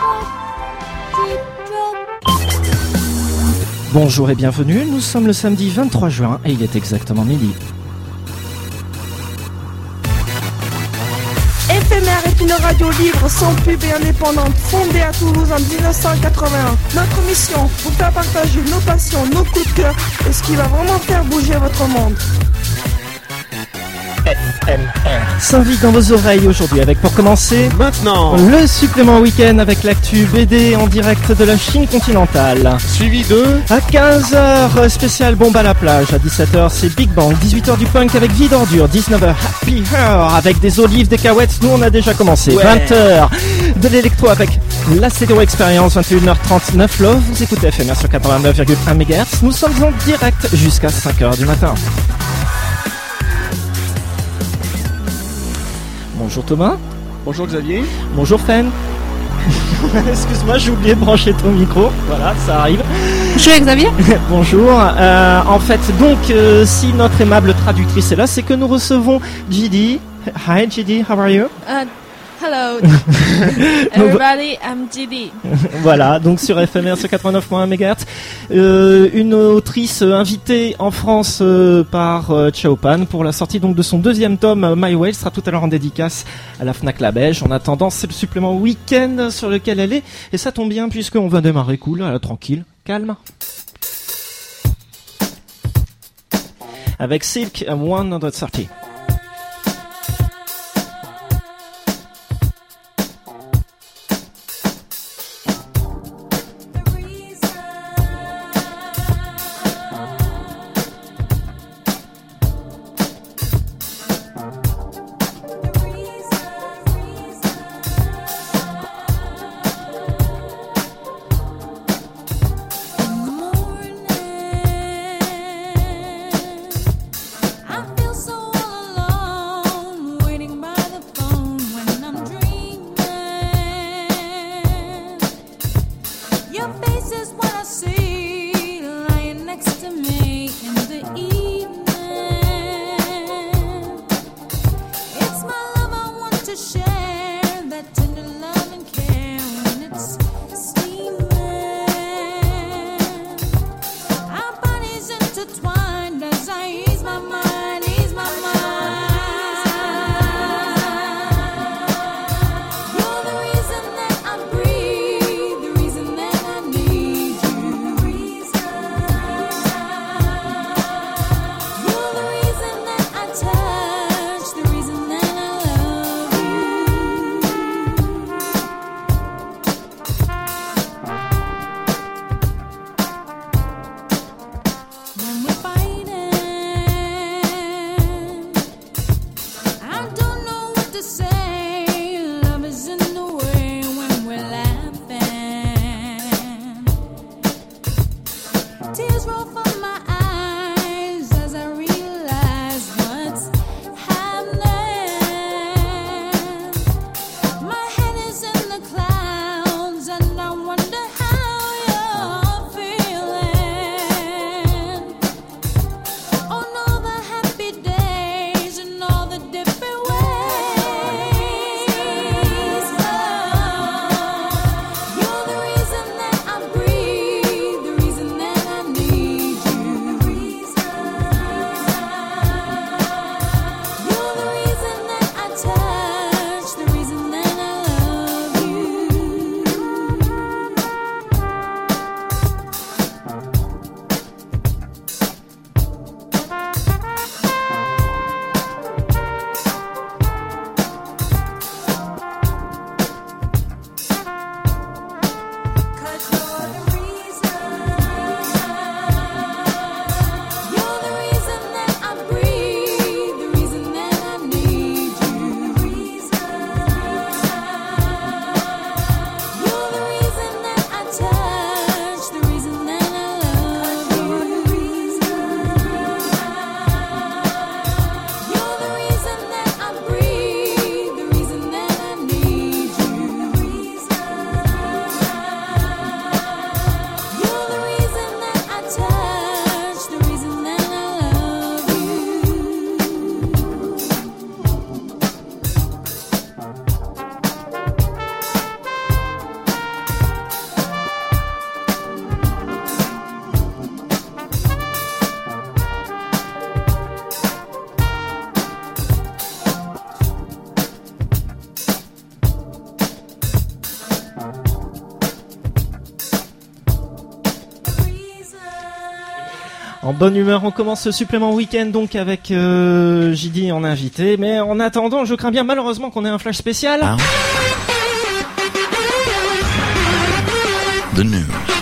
Bonjour et bienvenue, nous sommes le samedi 23 juin et il est exactement midi. Éphémère est une radio libre, sans pub et indépendante, fondée à Toulouse en 1981. Notre mission, vous faire partager nos passions, nos coups de cœur et ce qui va vraiment faire bouger votre monde. FMR s'invite dans vos oreilles aujourd'hui avec, pour commencer, maintenant le supplément week-end avec l'actu BD en direct de la Chine continentale. suivi de À 15h, spécial bombe à la plage. À 17h, c'est Big Bang. 18h du punk avec Vie d'ordure. 19h, Happy Hour avec des olives, des cahuètes. Nous, on a déjà commencé. Ouais. 20h, de l'électro avec la Stéréo Experience. 21h39 Love. Vous écoutez FMR sur 89,1 MHz. Nous sommes en direct jusqu'à 5h du matin. Bonjour Thomas. Bonjour Xavier. Bonjour Fen. Excuse-moi, j'ai oublié de brancher ton micro. Voilà, ça arrive. Bonjour Xavier. Bonjour. En fait, donc, si notre aimable traductrice est là, c'est que nous recevons GD. Hi GD, how are you? Hello everybody, I'm GD. Voilà, donc sur FMR sur 89.1 MHz, une autrice invitée en France par Chao Pan pour la sortie donc de son deuxième tome My Way, sera tout à l'heure en dédicace à la Fnac La Beige. En attendant, c'est le supplément week-end sur lequel elle est, et ça tombe bien puisqu'on va démarrer cool, tranquille, calme. Avec Silk 130. I feel so En bonne humeur, on commence ce supplément week-end donc avec JD en invité. Mais en attendant, je crains bien malheureusement qu'on ait un flash spécial. Ah. The news.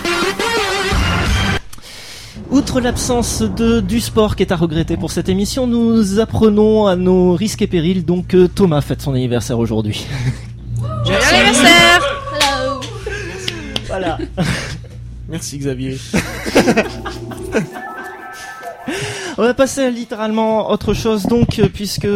Outre l'absence du sport qui est à regretter pour cette émission, nous apprenons à nos risques et périls. Donc Thomas fête son anniversaire aujourd'hui. Joyeux anniversaire! Hello! Voilà. Merci Xavier. On va passer à littéralement autre chose donc, puisque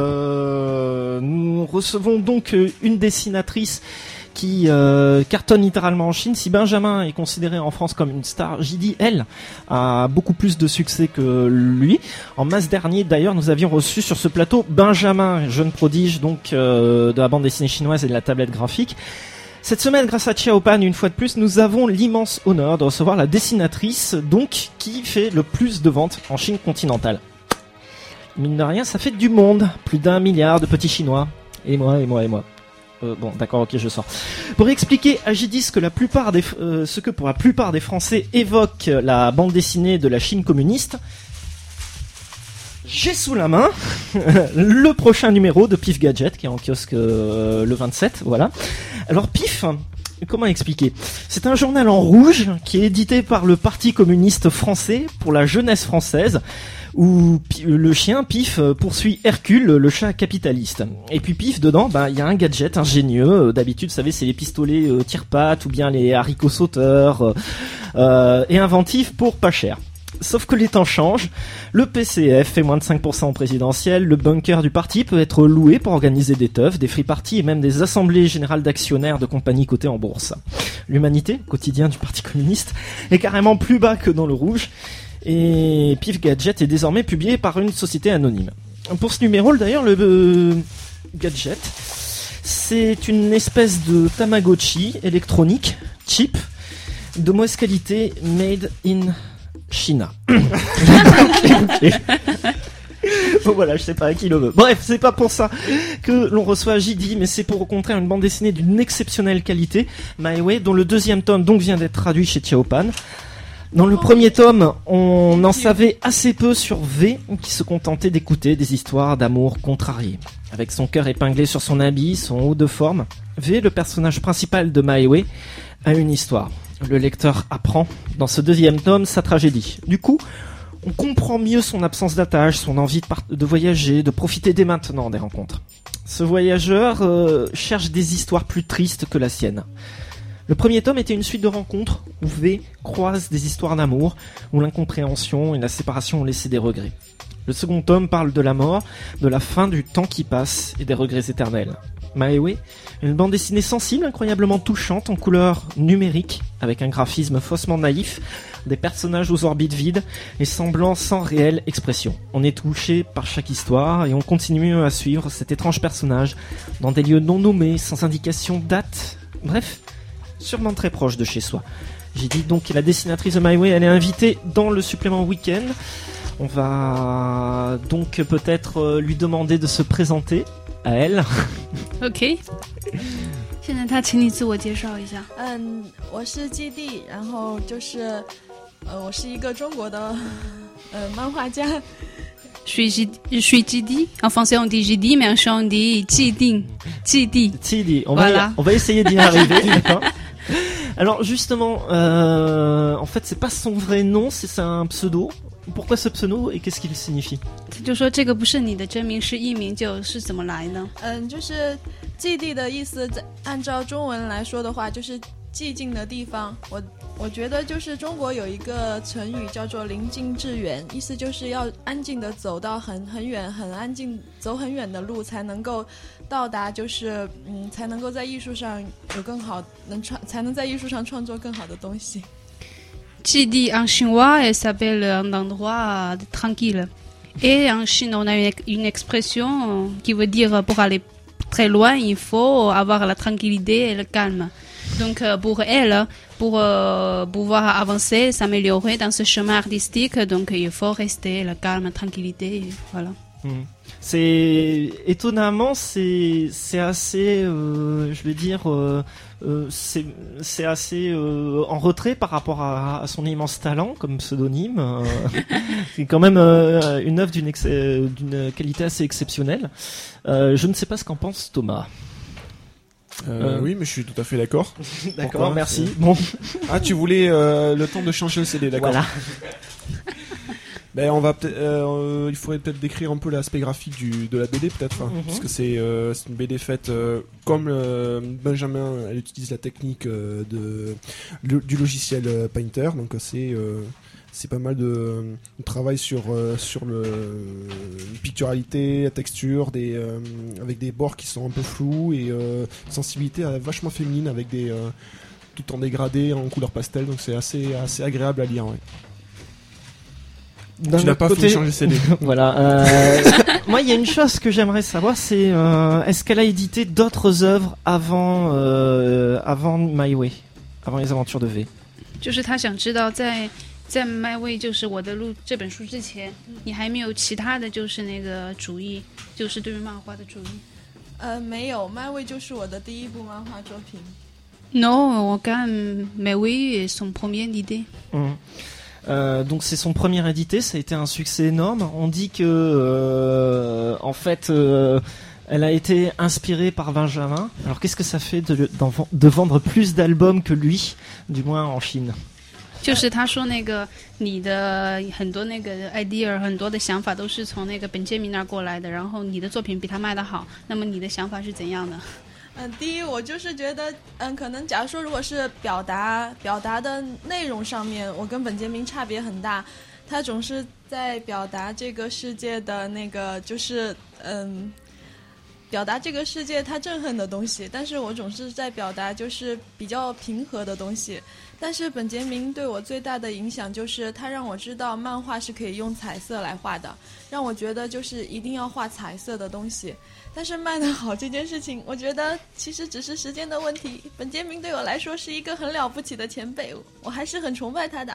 nous recevons donc une dessinatrice qui cartonne littéralement en Chine. Si Benjamin est considéré en France comme une star, JD, elle, a beaucoup plus de succès que lui. En mars dernier, d'ailleurs, nous avions reçu sur ce plateau Benjamin, jeune prodige donc de la bande dessinée chinoise et de la tablette graphique. Cette semaine, grâce à Xiaopan, une fois de plus, nous avons l'immense honneur de recevoir la dessinatrice, donc, qui fait le plus de ventes en Chine continentale. Mine de rien, ça fait du monde. Plus d'1 milliard de petits Chinois. Et moi. Bon, d'accord, ok, je sors. Pour expliquer à JD ce que pour la plupart des Français évoque la bande dessinée de la Chine communiste, j'ai sous la main le prochain numéro de Pif Gadget qui est en kiosque le 27, voilà. Alors Pif, comment expliquer ? C'est un journal en rouge qui est édité par le Parti communiste français pour la jeunesse française, où le chien Pif poursuit Hercule, le chat capitaliste. Et puis Pif, dedans, il y a un gadget ingénieux. D'habitude, vous savez, c'est les pistolets tire-pattes ou bien les haricots sauteurs, et inventifs pour pas cher. Sauf que les temps changent, le PCF fait moins de 5% en présidentielle, le bunker du parti peut être loué pour organiser des teufs, des free parties et même des assemblées générales d'actionnaires de compagnies cotées en bourse. L'humanité, quotidien du Parti communiste, est carrément plus bas que dans le rouge, et Pif Gadget est désormais publié par une société anonyme. Pour ce numéro, d'ailleurs, le Gadget, c'est une espèce de Tamagotchi électronique, cheap, de mauvaise qualité, made in China. Bon voilà, je sais pas à qui le veut. Bref, c'est pas pour ça que l'on reçoit JD, mais c'est pour au contraire une bande dessinée d'une exceptionnelle qualité, My Way, dont le deuxième tome donc vient d'être traduit chez Xiaopan. Dans le premier tome, on en savait assez peu sur V, qui se contentait d'écouter des histoires d'amour contrariées. Avec son cœur épinglé sur son habit, son haut de forme, V, le personnage principal de My Way, a une histoire. Le lecteur apprend, dans ce deuxième tome, sa tragédie. Du coup, on comprend mieux son absence d'attache, son envie de voyager, de profiter dès maintenant des rencontres. Ce voyageur cherche des histoires plus tristes que la sienne. Le premier tome était une suite de rencontres où V croise des histoires d'amour, où l'incompréhension et la séparation ont laissé des regrets. Le second tome parle de la mort, de la fin du temps qui passe et des regrets éternels. My Way, une bande dessinée sensible, incroyablement touchante, en couleur numérique, avec un graphisme faussement naïf, des personnages aux orbites vides et semblant sans réelle expression. On est touché par chaque histoire et on continue à suivre cet étrange personnage dans des lieux non nommés, sans indication date, bref, sûrement très proche de chez soi. J'ai dit donc que la dessinatrice de My Way, elle est invitée dans le supplément week-end. On va donc peut-être lui demander de se présenter à elle. OK. 现在他请你自我介绍一下。 我是基地，然后就是我是一个中国的漫画家。 Je suis Jidi. En français on dit Jidi, mais en chant on dit Jidi. Jidi. On voilà. va essayer d'y arriver. D'accord. Alors justement, en fait c'est pas son vrai nom, c'est un pseudo. Pourquoi ce pseudo et qu'est-ce qu'il signifie? 就说这个不是你的真名，是艺名，就是怎么来呢？ 就是寂地的意思，按照中文来说的话，就是寂静的地方。我觉得就是中国有一个成语叫做临近致远，意思就是要安静的走到很远，很安静，走很远的路才能够到达，就是才能够在艺术上有更好，才能在艺术上创作更好的东西。 Jidi en chinois, elle s'appelle un endroit tranquille. Et en Chine, on a une expression qui veut dire pour aller très loin, il faut avoir la tranquillité et le calme. Donc pour elle, pour pouvoir avancer, s'améliorer dans ce chemin artistique, donc il faut rester le calme, la tranquillité, voilà. C'est étonnamment, c'est assez, je vais dire, c'est assez en retrait par rapport à son immense talent comme pseudonyme. C'est quand même une œuvre d'une qualité assez exceptionnelle. Je ne sais pas ce qu'en pense Thomas. Oui, mais je suis tout à fait d'accord. D'accord, Pourquoi merci. Bon, Ah, tu voulais le temps de changer le CD, d'accord. voilà. Ben, on va peut-être, il faudrait peut-être décrire un peu l'aspect graphique de la BD, peut-être, parce que c'est une BD faite comme Benjamin, elle utilise la technique du logiciel Painter, donc c'est pas mal de travail sur le picturalité, la texture, avec des bords qui sont un peu flous et sensibilité vachement féminine avec tout en dégradé en couleur pastel, donc c'est assez agréable à lire. Ouais. Tu n'as pas fini de changer CD. Voilà. Moi, il y a une chose que j'aimerais savoir, c'est est-ce qu'elle a édité d'autres œuvres avant My Way, avant les aventures de V? 就是他想知道在麦位就是我的路这本书之前，你还没有其他的就是那个主意，就是对于漫画的主意。 没有，麦位就是我的第一部漫画作品。 Non, on gagne My Way est son premier idée. Donc c'est son premier édité, ça a été un succès énorme. On dit que en fait elle a été inspirée par Benjamin. Alors qu'est-ce que ça fait de vendre plus d'albums que lui, du moins en Chine? 就是他说那个你的很多那个 idea 很多的想法都是从那个本杰明那儿过来的，然后你的作品比他卖得好，那么你的想法是怎样的？ 第一，我就是觉得，可能假如说如果是表达的内容上面，我跟本杰明差别很大，他总是在表达这个世界的那个就是表达这个世界他憎恨的东西，但是我总是在表达就是比较平和的东西。但是本杰明对我最大的影响就是他让我知道漫画是可以用彩色来画的，让我觉得就是一定要画彩色的东西。但是卖得好这件事情，我觉得其实只是时间的问题。本杰明对我来说是一个很了不起的前辈，我还是很崇拜他的。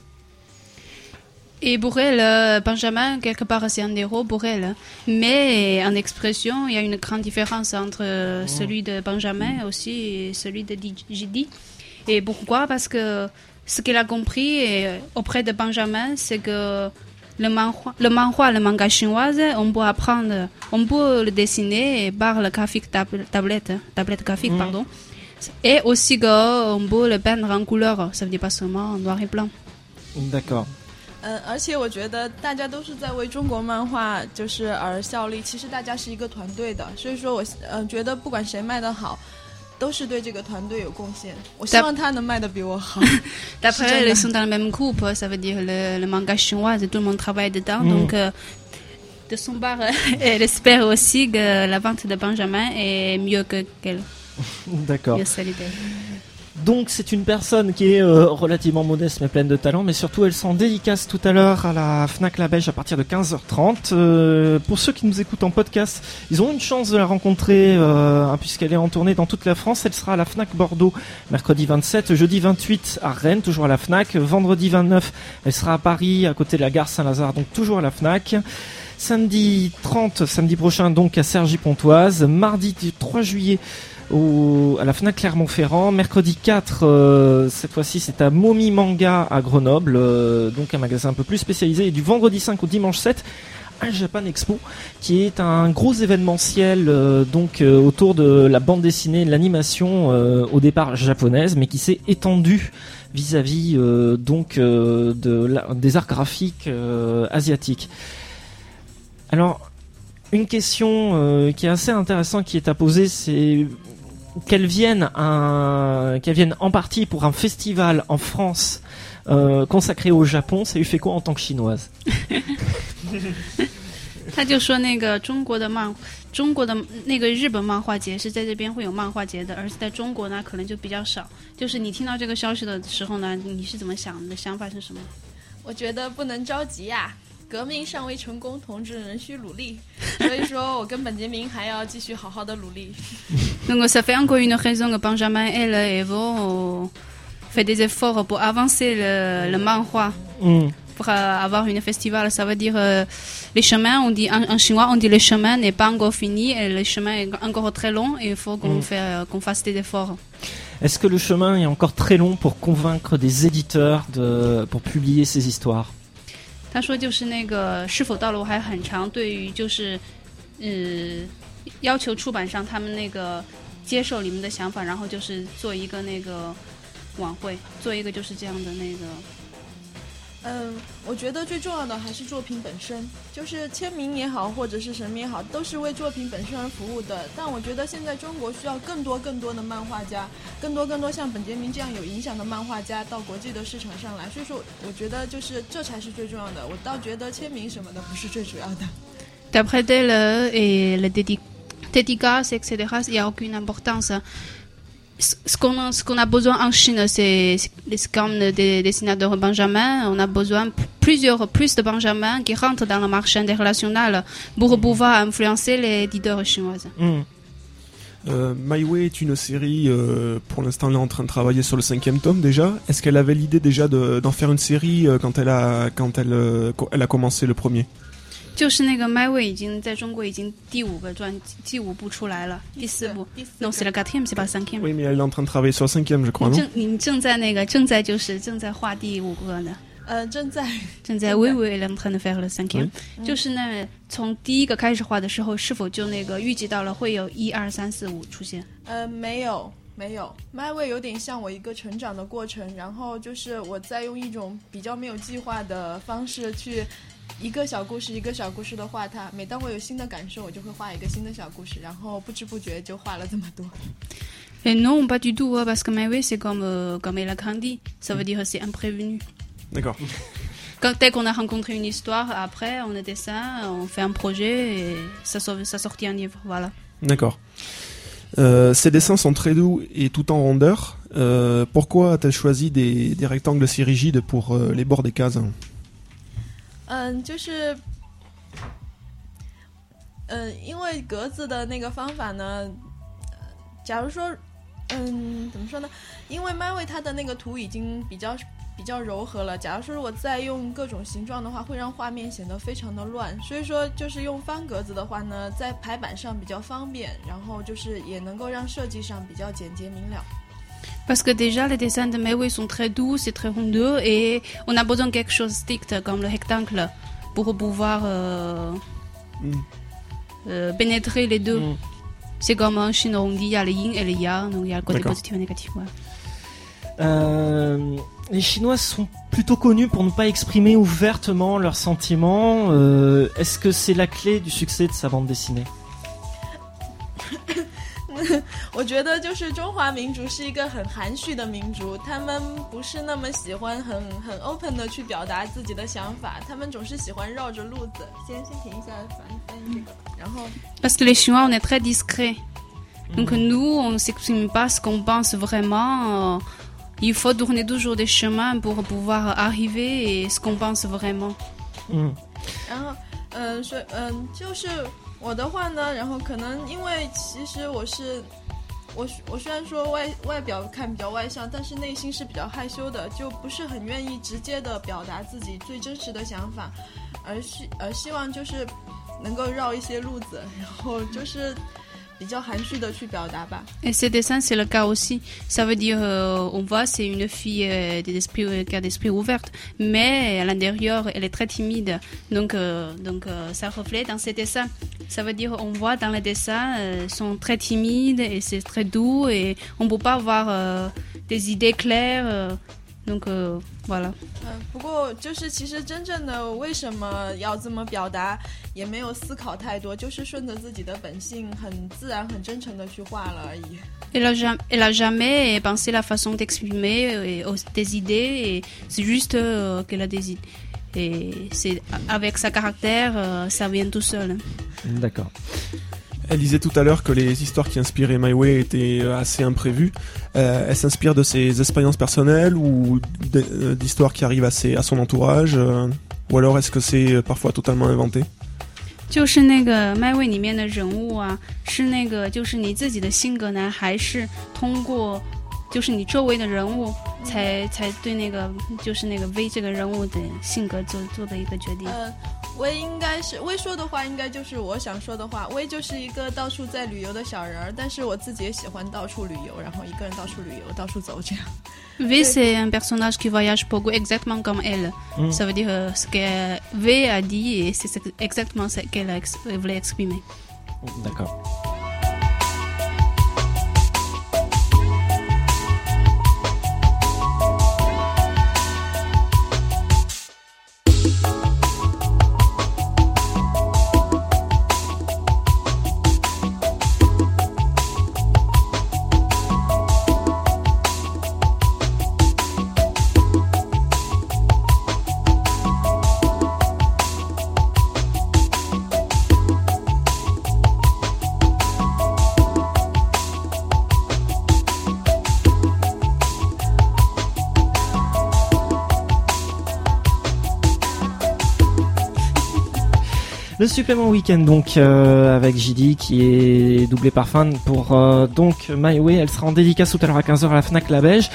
Et pour elle, Benjamin, quelque part, c'est un héros pour elle. Mais en expression, il y a une grande différence entre celui de Benjamin aussi et celui de J.D. Et pourquoi? Parce que ce qu'elle a compris auprès de Benjamin, c'est que le manga chinois, on peut apprendre, on peut le dessiner par le graphique tablette graphique, pardon. Et aussi qu'on peut le peindre en couleur, ça veut dire pas seulement en noir et blanc. D'accord. 而且我觉得大家都是在为中国漫画就是而效力，其实大家是一个团队的，所以说我觉得不管谁卖得好，都是对这个团队有贡献。我希望他能卖得比我好。 D'après elle, ils sont dans la même groupe, ça veut dire le manga chinois, tout le monde travaille dedans, donc de son part, elle espère aussi que la vente de Benjamin est mieux qu'elle. D'accord. Mieux celle d'elle. Donc c'est une personne qui est relativement modeste mais pleine de talent, mais surtout elle s'en dédicace tout à l'heure à la Fnac La Beige à partir de 15h30. Pour ceux qui nous écoutent en podcast, ils ont une chance de la rencontrer puisqu'elle est en tournée dans toute la France. Elle sera à la Fnac Bordeaux mercredi 27, jeudi 28 à Rennes, toujours à la Fnac. Vendredi 29, elle sera à Paris à côté de la gare Saint-Lazare, donc toujours à la Fnac. Samedi 30, samedi prochain donc à Cergy-Pontoise. Mardi 3 juillet à la Fnac Clermont-Ferrand. Mercredi 4, cette fois-ci c'est à Momi Manga à Grenoble, donc un magasin un peu plus spécialisé. Et du vendredi 5 au dimanche 7 à Japan Expo, qui est un gros événementiel autour de la bande dessinée, de l'animation au départ japonaise, mais qui s'est étendu vis-à-vis des arts graphiques asiatiques. Alors, une question qui est assez intéressante qui est à poser, c'est qu'elle vienne en partie pour un festival en France consacré au Japon, ça lui fait quoi en tant que chinoise? 他就说那个中国的那个日本漫画节是在这边会有漫画节的，而是在中国呢可能就比较少。就是你听到这个消息的时候呢，你是怎么想？你的想法是什么？ 我觉得不能着急呀，革命尚未成功，同志仍需努力。所以说我跟本杰明还要继续好好的努力。 Donc ça fait encore une raison que Benjamin et vont faire des efforts pour avancer le manhua. pour avoir une festival, ça veut dire les chemins, on dit en chinois, on dit le chemin n'est pas encore fini, et le chemin est encore très long et il faut qu'on fasse des efforts. Est-ce que le chemin est encore très long pour convaincre des éditeurs pour publier ces histoires? 他说就是那个是否道路还很长，对于就是要求出版商他们那个接受你们的想法，然后就是做一个那个晚会，做一个就是这样的那个。 我觉得最重要的还是作品本身，就是签名也好，或者是什么也好，都是为作品本身而服务的。但我觉得现在中国需要更多的漫画家，更多像本杰明这样有影响的漫画家到国际的市场上来。所以说，我觉得就是这才是最重要的。我倒觉得签名什么的不是最主要的。 D'après elle, et les dédicaces, etc., il n'y a aucune importance. Ce qu'on a besoin en Chine, c'est comme des dessinateurs Benjamin. On a besoin plus de Benjamin qui rentrent dans le marché international pour pouvoir influencer les éditeurs chinoises. My Way est une série, pour l'instant elle est en train de travailler sur le 5e tome déjà. Est-ce qu'elle avait l'idée déjà d'en faire une série quand elle a commencé le premier? 就是那个 My Way 已经在中国已经第5部出来了，第4部。Non, c'est le 4e, c'est pas le 5e. Oui, mais elle est en train de travailler sur le 5e, je crois, non? 你正在画第5个呢。 正在 Oui, elle est en train de faire le 5e. 就是那从第一个开始画的时候，是否就那个预计到了会有1、2、3、4、5出现？ 没有。My Way 有点像我一个成长的过程，然后就是我在用一种比较没有计划的方式去。一个小故事的画它，每当我有新的感受，我就会画一个新的小故事，然后不知不觉就画了这么多。 Et non, pas du tout, parce que My Way c'est comme elle a grandi, ça veut dire c'est imprévenu. D'accord. Dès qu'on a rencontré une histoire, après on dessine, on fait un projet et ça sortit un livre, voilà. D'accord. Ces dessins sont très doux et tout en rondeur. Pourquoi a-t-elle choisi des rectangles si rigides pour les bords des cases? 就是因为格子的那个方法呢，假如说怎么说呢？因为 My Way 它的那个图已经比较柔和了，假如说我再用各种形状的话，会让画面显得非常的乱。所以说就是用方格子的话呢，在排版上比较方便，然后就是也能够让设计上比较简洁明了。 Parce que déjà les dessins de My Way sont très doux, c'est très rondeux et on a besoin de quelque chose de strict comme le rectangle pour pouvoir pénétrer les deux. C'est comme en Chine on dit il y a le yin et le yang, donc il y a le côté positif et négatif. Ouais. Les Chinois sont plutôt connus pour ne pas exprimer ouvertement leurs sentiments. Est-ce que c'est la clé du succès de sa bande dessinée? 我觉得就是中华民族是一个很含蓄的民族，他们不是那么喜欢很 open 的去表达自己的想法，他们总是喜欢绕着路子。先停一下，翻译这个，然后。 Parce que les Chinois on est très discrets, donc nous on s'exprime pas ce qu'on pense vraiment. Il faut tourner toujours des chemins pour pouvoir arriver à ce qu'on pense vraiment. 然后就是我的话呢，然后可能因为其实我虽然说外表看比较外向，但是内心是比较害羞的，就不是很愿意直接的表达自己最真实的想法，而希望就是能够绕一些路子，然后就是比较含蓄的去表达吧。 Et ces dessins, c'est le cas aussi. Ça veut dire, on voit, c'est une fille qui a d'esprit ouvert, mais à l'intérieur, elle est très timide. Donc, ça reflète dans ces dessins. Ça veut dire, on voit dans les dessins, sont très timides et c'est très doux et on peut pas avoir des idées claires. Donc, voilà. 不过就是其实真正的为什么要这么表达，也没有思考太多，就是顺着自己的本性，很自然、很真诚的去画了而已。 Elle a jamais pensé la façon d'exprimer des idées. Et c'est juste qu'elle a des idées. Et c'est avec sa caractère, ça vient tout seul. D'accord. Elle disait tout à l'heure que les histoires qui inspiraient My Way étaient assez imprévues. Elle s'inspire de ses expériences personnelles ou d'histoires qui arrivent à son entourage, ou alors est-ce que c'est parfois totalement inventé? 就是那个My Way里面的人物啊，是那个就是你自己的性格呢，还是通过就是你周围的人物才对那个就是那个 V 这个人物的性格做的一个决定。 威应该是威说的话，应该就是我想说的话。威就是一个到处在旅游的小人儿，但是我自己也喜欢到处旅游，然后一个人到处旅游，到处走这样。 V c'est un personnage qui voyage beaucoup exactement comme elle. Ça veut dire ce que V a dit et c'est exactement ce qu'elle voulait exprimer. D'accord. Le supplément week-end donc avec JD qui est doublé par Fan pour donc My Way. Elle sera en dédicace tout à l'heure à 15h à la Fnac La Belge.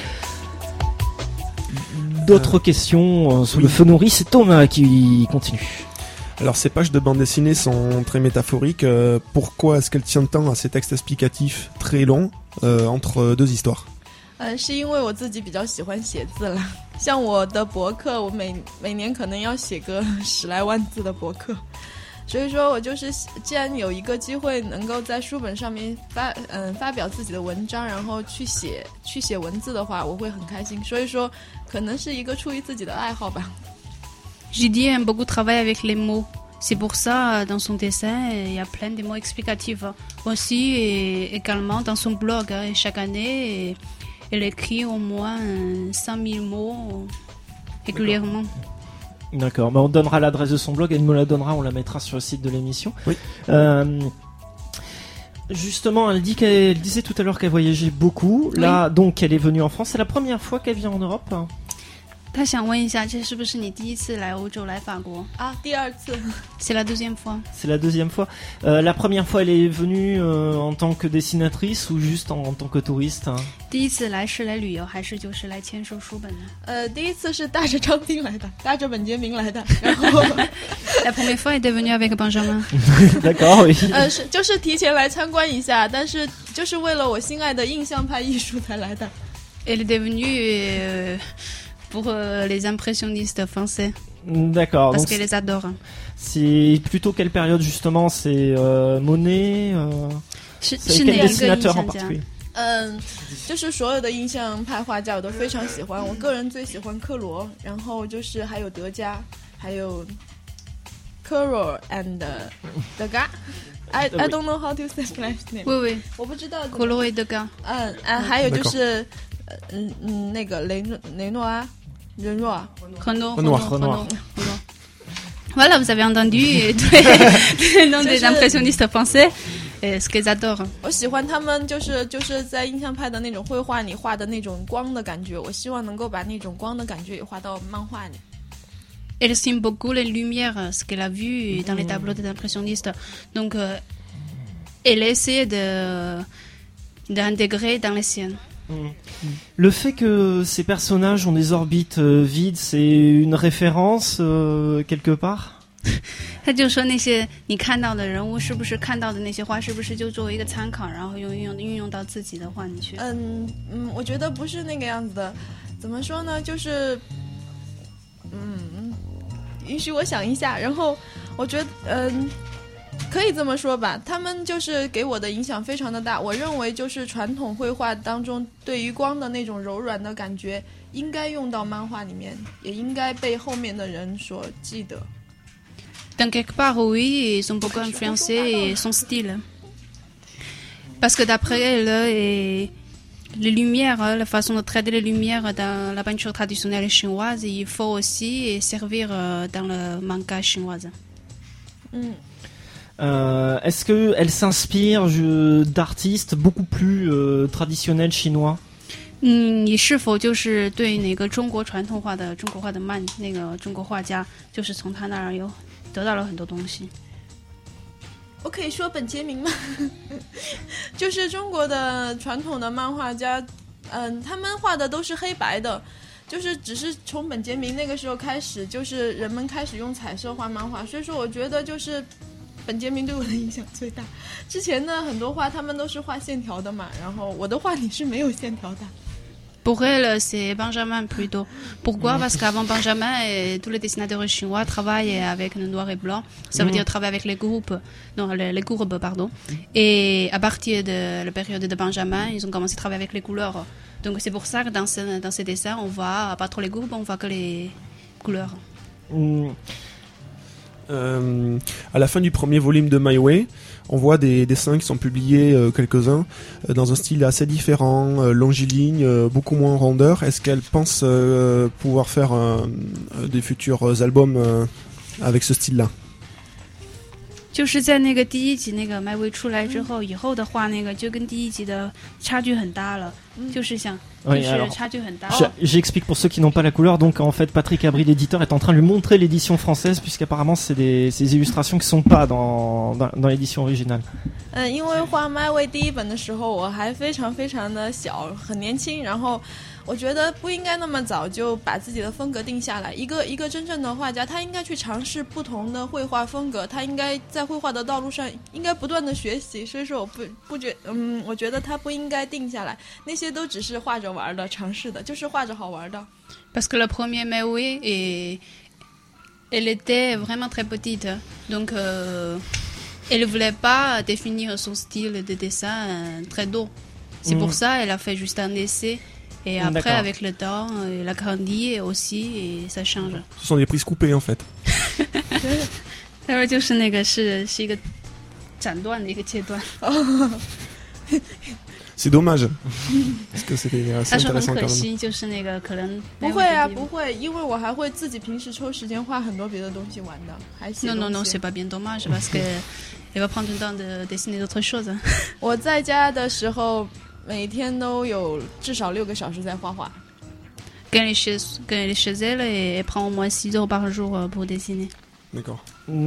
D'autres questions sous le feu nourri, c'est Thomas qui continue. Alors ces pages de bande dessinée sont très métaphoriques. Pourquoi est-ce qu'elles tiennent tant à ces textes explicatifs très longs entre deux histoires 是因为我自己比较喜欢写字了，像我的博客，我每年可能要写个10来万字的博客，所以说我就是既然有一个机会能够在书本上面发表自己的文章，然后去写文字的话，我会很开心。所以说可能是一个出于自己的爱好吧。 JD aime beaucoup travailler avec les mots. C'est pour ça, dans son dessin, il y a plein de mots explicatifs. Aussi, et également dans son blog, chaque année, elle écrit au moins 100 000 mots régulièrement. D'accord, on donnera l'adresse de son blog, elle me la donnera, on la mettra sur le site de l'émission. Oui. Justement, elle disait tout à l'heure qu'elle voyageait beaucoup. Là, donc, elle est venue en France. C'est la première fois qu'elle vient en Europe. 他想问一下，这是不是你第一次来欧洲来法国啊？第二次。 C'est la deuxième fois. C'est la deuxième fois. La première fois, elle est venue en tant que dessinatrice ou juste en tant que touriste 第一次来是来旅游，还是就是来签收书本的？ 第一次是带着张丁来的，带着本杰明来的。然后 La première fois, elle était venue avec Benjamin. D'accord, oui. 就是提前来参观一下，但是就是为了我心爱的印象派艺术才来的。 Elle est venue pour les impressionnistes français. D'accord. Parce qu'elle les adore. C'est plutôt quelle période justement? C'est Monet 是 quel 哪一个印 dessinateur en 象家？ particulier 就是所有的印象派画家我都非常喜欢，我个人最喜欢克罗，然后就是还有德加，还有Corot and Degas. I don't know how to say last name. oui, 我不知道。 Corot et Degas. 还有就是那个雷诺啊。 Renoir. Voilà, vous avez entendu tous les noms des impressionnistes français, ce qu'ils adorent. 我喜欢他们就是在印象派的那种绘画里画的那种光的感觉，我希望能够把那种光的感觉也画到漫画里。 Elle estime beaucoup les lumières, ce qu'elle a vu dans les tableaux des impressionnistes. Donc, elle essaie d'intégrer dans les siennes. Le fait que ces personnages ont des orbites vides, c'est une référence quelque part 他就说那些你看到的人物是不是看到的那些画是不是就作为一个参考，然后运用到自己的画里去？ 我觉得不是那个样子的。怎么说呢？就是允许我想一下。然后我觉得可以这么说吧，他们就是给我的影响非常的大。我认为就是传统绘画当中对于光的那种柔软的感觉应该用到漫画里面，也应该被后面的人所记得。 Dans quelque part, oui, ils ont beaucoup influencé son style. Parce que d'après elle, les lumières, la façon de traiter les lumières dans la peinture traditionnelle chinoise, il faut aussi servir dans le manga chinoise. Est-ce qu'elle s'inspire d'artistes beaucoup plus traditionnels chinois 你是否就是对哪个中国传统画的那个中国画家，就是从他那儿得到了很多东西？ 我可以说本杰明吗？就是中国的传统的漫画家， 他们画的都是黑白的，就是只是从本杰明那个时候开始，就是人们开始用彩色画漫画，所以说我觉得就是本杰明对我的影响最大。之前的很多画他们都是画线条的嘛，然后我的画里是没有线条的。 Pour elle, c'est Benjamin plutôt. Pourquoi? Parce qu'avant Benjamin, tous les dessinateurs chinois travaillent avec le noir et blanc. Ça veut dire travailler avec les groupes, non, les courbes, pardon. Et à partir de la période de Benjamin, ils ont commencé à travailler avec les couleurs. Donc c'est pour ça que dans ces dessins, on voit pas trop les groupes, on voit que les couleurs. À la fin du premier volume de My Way, on voit des dessins qui sont publiés, quelques-uns, dans un style assez différent, longiligne, beaucoup moins en rondeur. Est-ce qu'elle pense pouvoir faire des futurs albums avec ce style-là? 就是在那个第一集那个麦威出来之后，以后的话，那个就跟第一集的差距很大了，就是想，就是差距很大。 J'explique pour ceux qui n'ont pas la couleur. Donc en fait, Patrick Abri, l'éditeur, est en train de lui montrer l'édition française, puisqu'apparemment c'est des illustrations qui sont pas dans l'édition originale. 因为画麦威第一本的时候，我还非常非常的小，很年轻，然后我觉得不应该那么早就把自己的风格定下来。一个真正的画家，他应该去尝试不同的绘画风格，他应该在绘画的道路上应该不断的学习。所以说我觉得他不应该定下来，那些都只是画着玩的，尝试的，就是画着好玩的。 Parce que la première Maui, elle était vraiment très petite, donc elle ne voulait pas définir son style de dessin très doux. C'est pour ça qu'elle a fait juste un essai. Et après, avec le temps, elle a grandi aussi et ça change. Ce sont des prises coupées en fait. 他说就是那个是一个斩断的一个阶段。 C'est dommage. Parce que c'était assez 他说很 intéressant 可 quand même. 惜，就是那个可能不会啊，不会，因为我还会自己平时抽时间画很多别的东西玩的，还写东西。 Non, non, non, c'est pas bien dommage parce que elle va prendre le temps de dessiner d'autres choses. 我在家的时候，每天都有至少6个小时在画画。 Quand elle est chez elle, elle prend au moins 6 heures par jour pour dessiner. D'accord.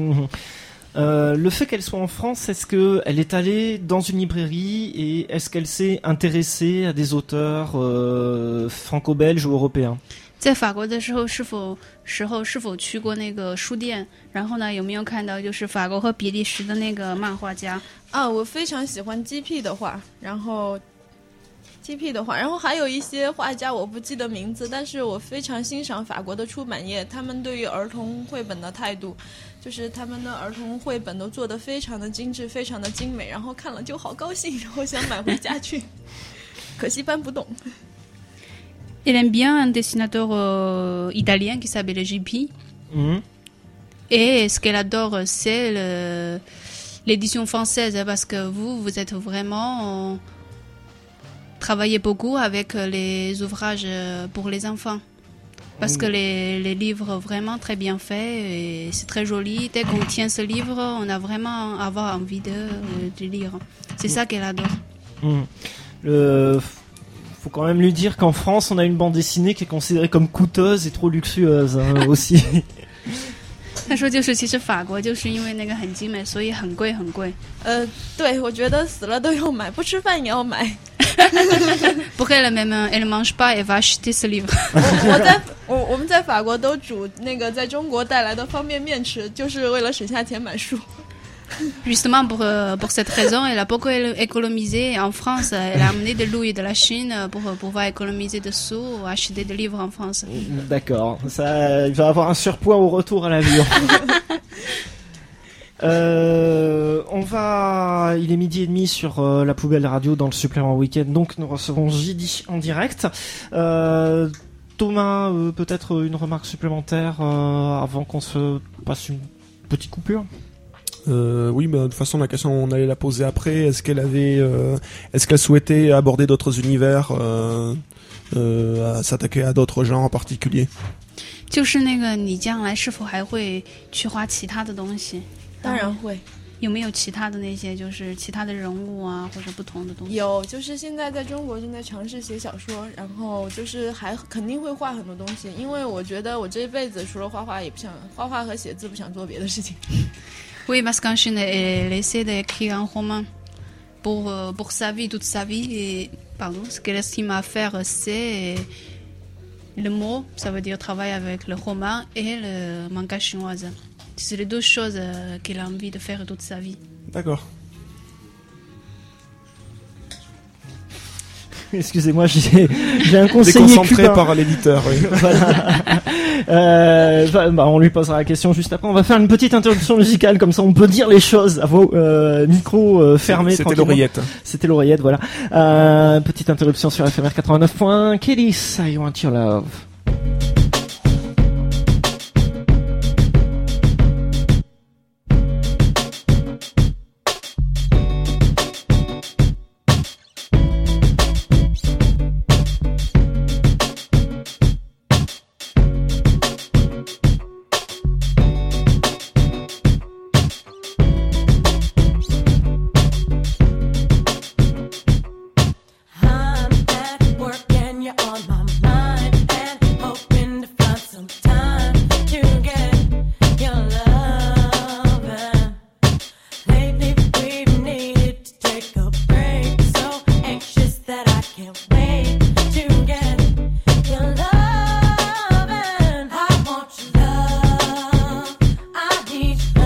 Le fait qu'elle soit en France, est-ce qu'elle est allée dans une librairie et est-ce qu'elle s'est intéressée à des auteurs franco-belges ou européens? 在法国的时候是否去过那个书店？然后呢，有没有看到就是法国和比利时的那个漫画家？ 我非常喜欢 GP 的画，然后还有一些画家我不记得名字，但是我非常欣赏法国的出版业，他们对于儿童绘本的态度，就是他们的儿童绘本都做得非常的精致，非常的精美，然后看了就好高兴，然后想买回家去。可惜搬不动。 Elle aime bien un dessinateur italien qui s'appelle JP. Et ce qu'elle adore, c'est l'édition française, parce que vous êtes vraiment travaillez beaucoup avec les ouvrages pour les enfants. Parce que les livres vraiment très bien faits, et c'est très joli. Dès qu'on tient ce livre, on a vraiment avoir envie de lire. C'est ça qu'elle adore. Faut quand même lui dire qu'en France, on a une bande dessinée qui est considérée comme coûteuse et trop luxueuse aussi. 他说就是其实法国就是因为那个很精美，所以很贵很贵。 对，我觉得死了都要买，不吃饭也要买。 Pour elle même, elle ne mange pas, elle va acheter ce livre. 我们在法国都煮那个在中国带来的方便面吃，就是为了省下钱买书。 Justement pour cette raison, elle a beaucoup économisé en France. Elle a amené des louis de la Chine pour pouvoir économiser des sous, acheter des livres en France. D'accord, ça, il va avoir un surpoids au retour à l'avion. Il est 12h30 sur la Poubelle Radio dans le supplément week-end, donc nous recevons JD en direct. Thomas, peut-être une remarque supplémentaire avant qu'on se passe une petite coupure? Oui, mais de toute façon la question on allait la poser après. Est-ce qu'elle souhaitait aborder d'autres univers, s'attaquer à d'autres genres en particulier? 就是那个你将来是否还会去画其他的东西？ 当然会。 有没有其他的那些就是其他的人物啊，或者不同的东西？ 有，就是现在在中国正在尝试写小说，然后就是还肯定会画很多东西，因为我觉得我这一辈子除了画画也不想画画和写字，不想做别的事情。 Oui, parce qu'en Chine, elle essaie d'écrire un roman pour sa vie, toute sa vie. Et Ce que j'estime à faire, c'est le mot, ça veut dire travailler avec le roman et le manga chinoise. C'est les deux choses qu'il a envie de faire toute sa vie. D'accord. Excusez-moi, j'ai un conseiller Déconcentré cubain. par l'éditeur. Oui. Voilà. On lui posera la question juste après. On va faire une petite interruption musicale, comme ça on peut dire les choses à vos micros fermés. C'était tranquillement. l'oreillette. C'était l'oreillette, voilà. Petite interruption sur FMR 89.1. Kelly, I Want Your Love. I'm at work and you're on my mind, and hoping to find some time to get your love. And lately we've needed to take a break, so anxious that I can't wait to get your love. And I want your love, I need your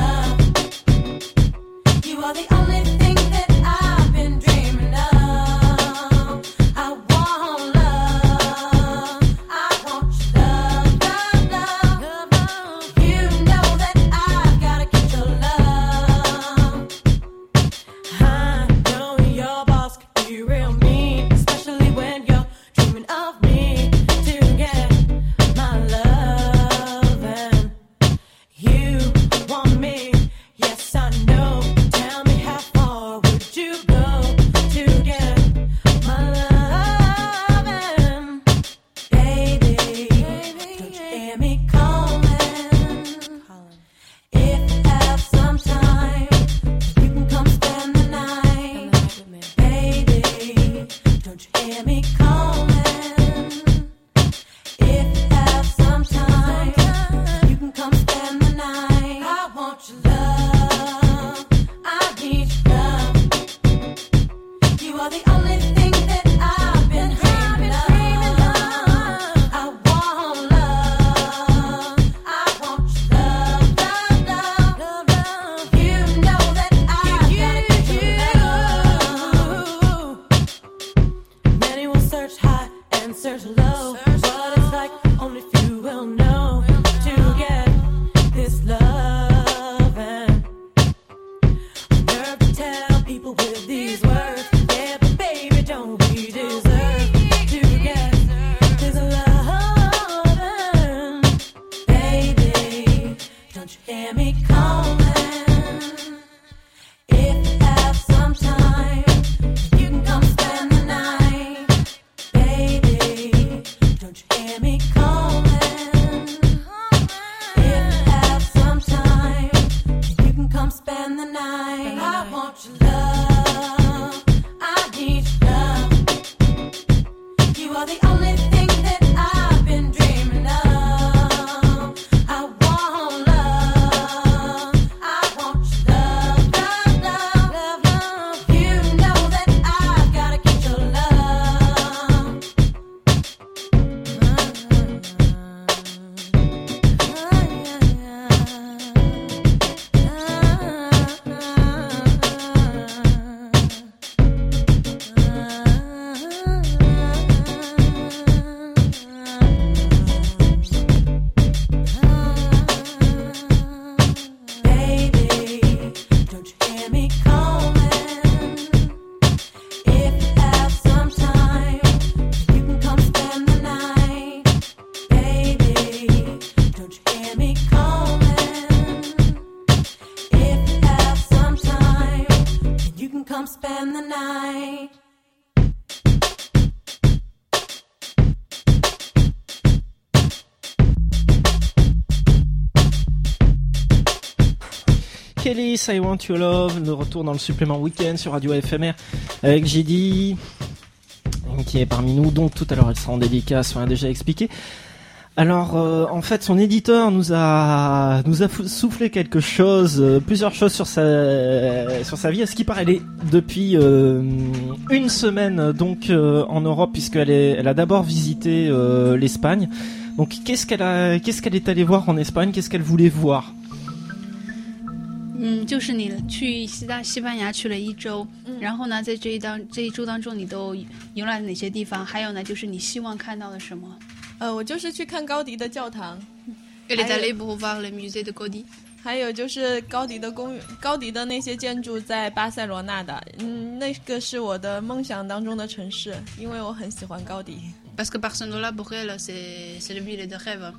love. You are the only thing that I've been dreaming of. I want love, I want your love, love, love. You know that I've gotta get your love. I know your boss can be real mean, especially when you're dreaming of me to get my love. And you want me, yes I know. Tell me how far would you go to get my love? And baby, don't you hear me calling? If you have some time, you can come spend the night. Baby, don't you hear me calling? If you have some time, you can come spend the night. I want your love, I need your love. You are the only thing that I've been dreaming of. I want love, I want your love, love, love. You know that I've gotta get your love. Many will search high and search low, but it's like only few will know to get this love. And nerve to tell people with these words, yeah, but baby, don't we deserve to get this love? And baby, don't you hear me calling? If you have some time, you can come spend the night. Baby, don't you hear me calling? If you have some time, you can come spend the night. I want your love, I need your love. You are the only thing that I've been dreaming of. I want love, I want your love, love, love, love, love. You know that I've gotta get your love. Baby, don't you hear me calling? If you have some time, you can come spend the night. Baby, don't you hear me calling? If you have some time, you can come spend the night. Kelly, I Want Your Love, de retour dans le supplément week-end sur Radio FMR avec JD qui est parmi nous. Donc tout à l'heure elle sera en dédicace, on a déjà expliqué. Alors, en fait, son éditeur nous a soufflé quelque chose, plusieurs choses sur sa vie. À ce qui paraît, elle est depuis une semaine donc en Europe, elle a d'abord visité l'Espagne. Donc, qu'est-ce qu'elle est allée voir en Espagne? Qu'est-ce qu'elle voulait voir? 就是你去西班牙去了1周，然后呢，在这一周当中，你都游览了哪些地方？还有呢，就是你希望看到的什么？ 我就是去看高迪的教堂， Elle est allée pour voir le musée de Gaudi。 还有就是高迪的公园，高迪的那些建筑在巴塞罗那的，那个是我的梦想当中的城市，因为我很喜欢高迪。 Parce que Barcelona pour elle c'est le ville de rêve.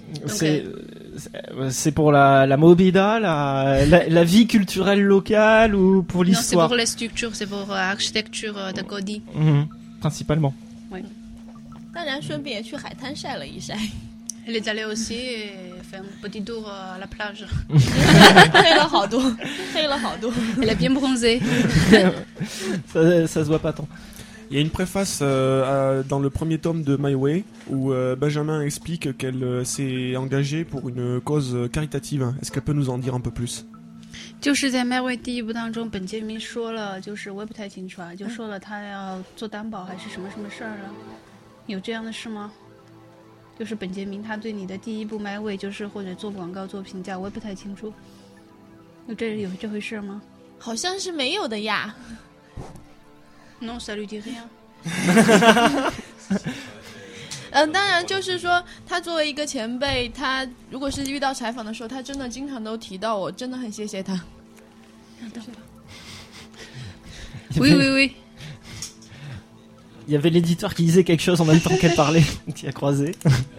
C'est pour la movida, la vie culturelle locale ou pour Non, c'est l'histoire? pour les structures, c'est pour l'architecture de Gaudi. Principalement. 当然顺便也去海滩晒了一晒。 Elle est allée aussi faire un petit tour à la plage. 黑了好多，黑了好多。 Elle est bien bronzée. ça se voit pas tant. Il y a une préface dans le premier tome de My Way où Benjamin explique qu'elle s'est engagée pour une cause caritative. Est-ce qu'elle peut nous en dire un peu plus? 就是在《麦味》第1部当中，本杰明说了，就是我也不太清楚啊，就说了他要做担保还是什么事儿了，有这样的事吗？就是本杰明他对你的第1部《麦味》就是或者做广告做评价，我也不太清楚，有这回事吗？ 好像是没有的呀。 Non, ça lui dit rien. 当然就是说，他作为一个前辈，他如果是遇到采访的时候，他真的经常都提到我，真的很谢谢他。 Oui, oui, oui. Il y avait l'éditeur qui disait quelque chose en même temps qu'elle parlait, qui a croisé.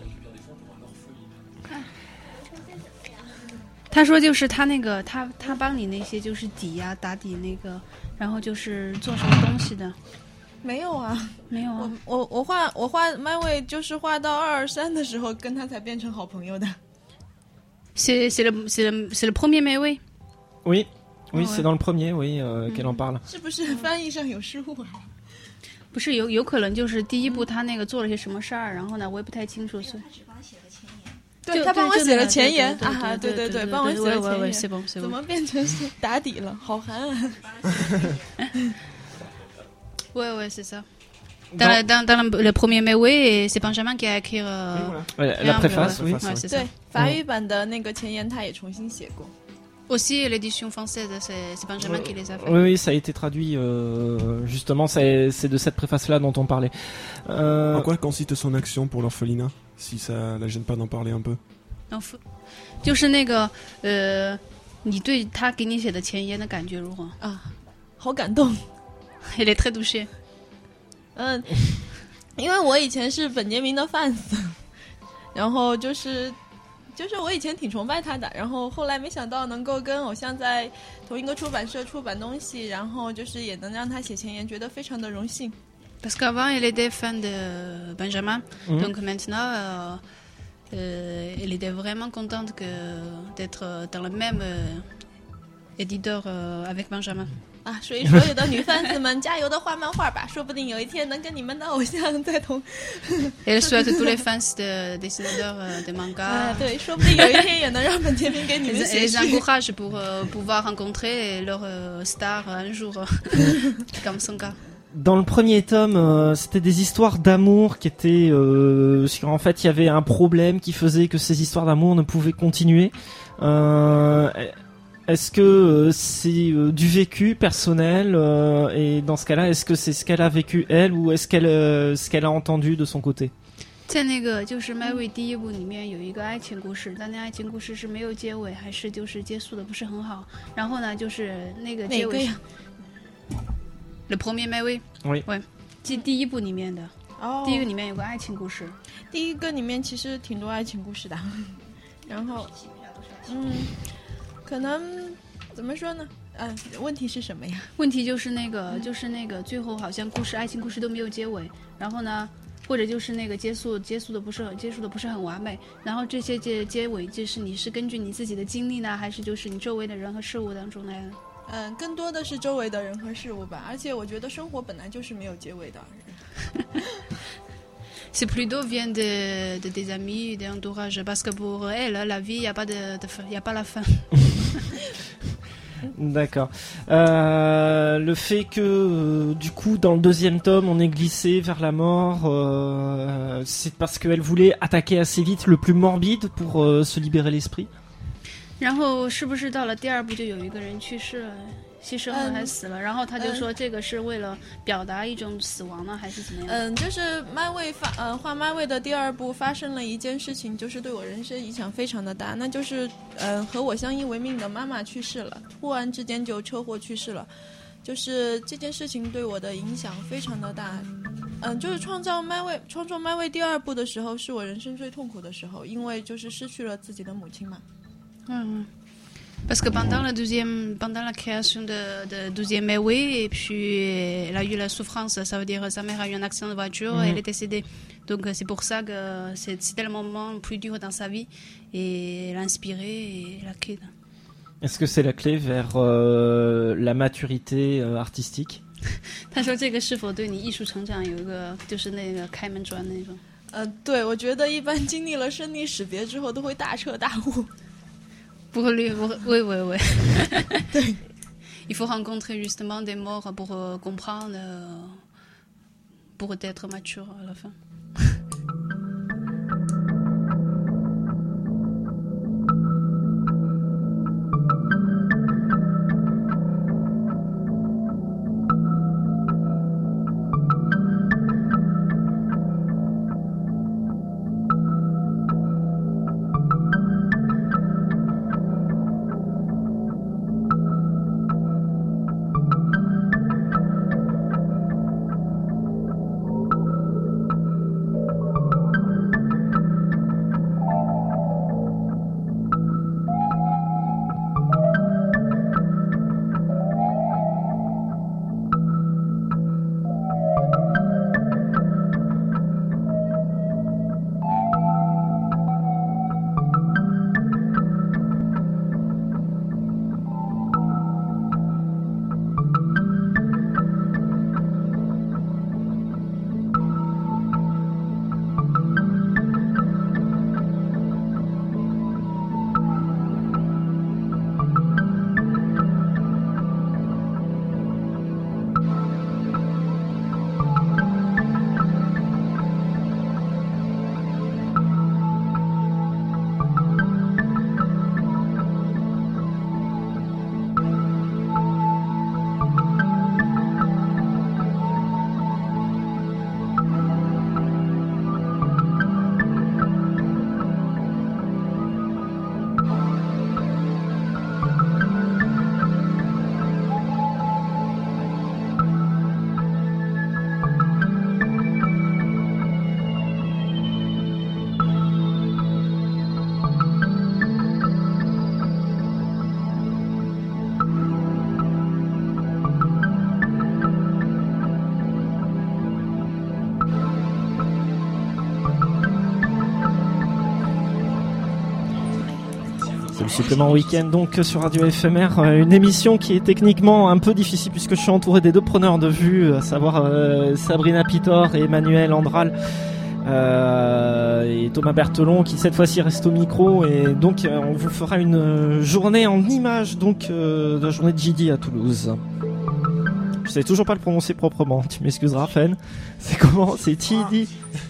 他说就是他帮你那些就是底呀、打底那个，然后就是做什么东西的。 没有啊， 没有啊。 我画麦味就是画到223的时候，跟他才变成好朋友的。 C'est le premier mai, oui. Oui, c'est dans le premier, oui, qu'elle en parle. 是不是翻译上有失误啊？ 不是有可能就是第1部他那个做了些什么事儿，然后呢我也不太清楚，所以。 对他帮我写了前言啊， 对，帮我写了前言。 c'est bon. 怎么变成是打底了？好寒啊！ Ouais, c'est ça. Dans le premier mai, oui, c'est Benjamin qui a écrit. La préface, oui. Ouais, c'est ça. 对，法语版的那个前言他也重新写过。 Aussi, l'édition française, c'est Benjamin qui les a fait. Oui, ça a été traduit, justement, c'est de cette préface-là dont on parlait. En quoi consiste son action pour l'orphelinat, si ça la gêne pas d'en parler un peu? 就是那个你对他给你写的前言的感觉如何啊？好感动。 Elle est très touchée. 因为我以前是本杰明的 fans， 然后就是我以前挺崇拜他的，然后后来没想到能够跟偶像在同一个出版社出版东西，然后就是也能让他写前言，觉得非常的荣幸。 Parce qu'avant, elle était fan de Benjamin, donc maintenant, elle était vraiment contente d'être dans le même éditeur avec Benjamin. 啊，所以所有的女贩子们加油的画漫画吧，说不定有一天能跟你们的偶像在同。 Elle souhaite tous les fans de dessinateurs de manga. 啊，对，说不定有一天也能让本杰明给你们写序。 Les encourage pour pouvoir rencontrer leur star un jour, comme son cas. Dans le premier tome, c'était des histoires d'amour qui étaient... en fait, il y avait un problème qui faisait que ces histoires d'amour ne pouvaient continuer. Est-ce que c'est du vécu personnel et dans ce cas-là, est-ce que c'est ce qu'elle a vécu elle ou est-ce qu'elle ce qu'elle a entendu de son côté? 在那个就是麦味第1部里面有一个爱情故事，但那爱情故事是没有结尾，还是就是结束的不是很好。然后呢，就是那个结尾。Le premier mai, oui. Oui. 第1部里面的。 哦。 第1个里面有个爱情故事。 第1个里面其实挺多爱情故事的，然后，可能怎么说呢？问题是什么呀？ 问题就是那个最后好像爱情故事都没有结尾，然后呢，或者就是那个结束的不是很完美，然后这些结尾就是你是根据你自己的经历呢，还是就是你周围的人和事物当中来？ 更多的是周围的人和事物吧，而且我觉得生活本来就是没有结尾的。 C'est plutôt vient des amis, des entourages, parce que pour elle, la vie, il n'y a pas y a pas la fin. D'accord. Le fait que, du coup, dans le deuxième tome, on est glissé vers la mort, c'est parce qu'elle voulait attaquer assez vite le plus morbide pour se libérer l'esprit. 然后是不是到了第2部就有一个人去世了，牺牲了还死了？然后他就说这个是为了表达一种死亡呢，还是怎么样？ 就是漫威画漫威的第2部发生了一件事情，就是对我人生影响非常的大，那就是和我相依为命的妈妈去世了，突然之间就车祸去世了。就是这件事情对我的影响非常的大，就是创作漫威第2部的时候，是我人生最痛苦的时候，因为就是失去了自己的母亲嘛。 Parce que pendant la création de 12e Mayway, et puis elle a eu la souffrance, ça veut dire sa mère a eu un accident de voiture et elle est décédée. Donc c'est pour ça que c'était le moment le plus dur dans sa vie et elle a inspiré et elle a créé. Est-ce que c'est la clé vers la maturité artistique? 他说这个是否对你艺术成长有一个就是那个开门砖那种？ 对，我觉得一般经历了生离死别之后都会大彻大悟。 oui. Il faut rencontrer justement des morts pour comprendre, pour être mature à la fin. C'est le supplément week-end donc sur Radio FMR, une émission qui est techniquement un peu difficile puisque je suis entouré des 2 preneurs de vue, à savoir Sabrina Pitor et Emmanuel Andral et Thomas Berthelon qui cette fois-ci reste au micro, et donc on vous fera une journée en images donc de la journée de JD à Toulouse. Je sais toujours pas le prononcer proprement, tu m'excuseras Fen. C'est comment? C'est TD.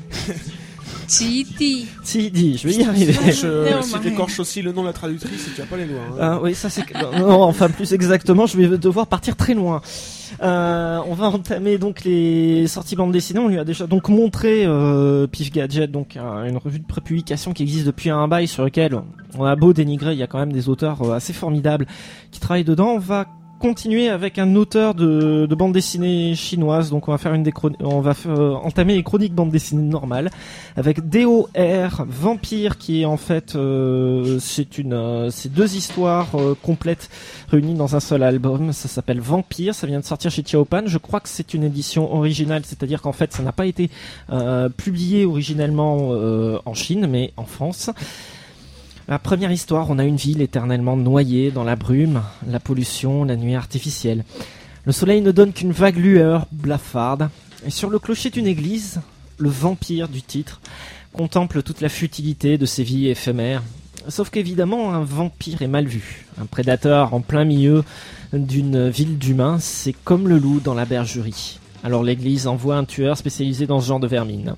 TD, je vais y arriver. Si t'écorches aussi le nom de la traductrice, tu vas pas aller loin. Ah oui, ça c'est... Non, enfin plus exactement, je vais devoir partir très loin. On va entamer donc les sorties bande dessinée. On lui a déjà donc montré Pif Gadget, donc une revue de prépublication qui existe depuis un bail, sur lequel on a beau dénigrer, il y a quand même des auteurs assez formidables qui travaillent dedans. On va continuer avec un auteur de bande dessinée chinoise, donc on va faire entamer les chroniques bande dessinée normales avec DOR Vampire, qui est en fait c'est 2 histoires complètes réunies dans un seul album. Ça s'appelle Vampire, ça vient de sortir chez Chaopan. Je crois que c'est une édition originale, c'est-à-dire qu'en fait ça n'a pas été publié originellement en Chine mais en France. La première histoire, on a une ville éternellement noyée dans la brume, la pollution, la nuit artificielle. Le soleil ne donne qu'une vague lueur blafarde, et sur le clocher d'une église, le vampire du titre, contemple toute la futilité de ces vies éphémères. Sauf qu'évidemment, un vampire est mal vu. Un prédateur en plein milieu d'une ville d'humains, c'est comme le loup dans la bergerie. Alors l'église envoie un tueur spécialisé dans ce genre de vermine.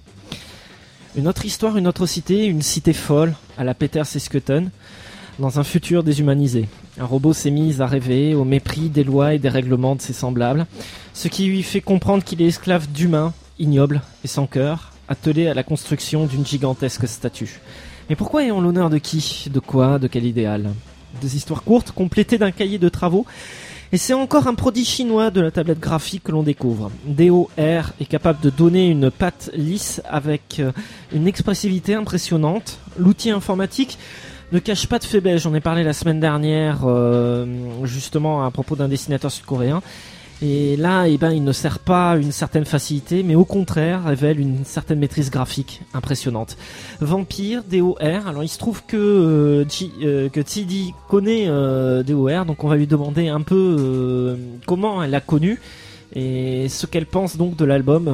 Une autre histoire, une autre cité, une cité folle, à la Peter Seskuten, dans un futur déshumanisé. Un robot s'est mis à rêver au mépris des lois et des règlements de ses semblables, ce qui lui fait comprendre qu'il est esclave d'humains, ignobles et sans cœur, attelé à la construction d'une gigantesque statue. Mais pourquoi et en l'honneur de qui? De quoi? De quel idéal? Des histoires courtes, complétées d'un cahier de travaux. Et c'est encore un produit chinois de la tablette graphique que l'on découvre. DOR est capable de donner une patte lisse avec une expressivité impressionnante. L'outil informatique ne cache pas de faiblesse. J'en ai parlé la semaine dernière, justement à propos d'un dessinateur sud-coréen. Et là, il ne sert pas une certaine facilité, mais au contraire révèle une certaine maîtrise graphique impressionnante. Vampire, DOR. Alors il se trouve que TD connaît DOR, donc on va lui demander un peu comment elle l'a connu et ce qu'elle pense donc de l'album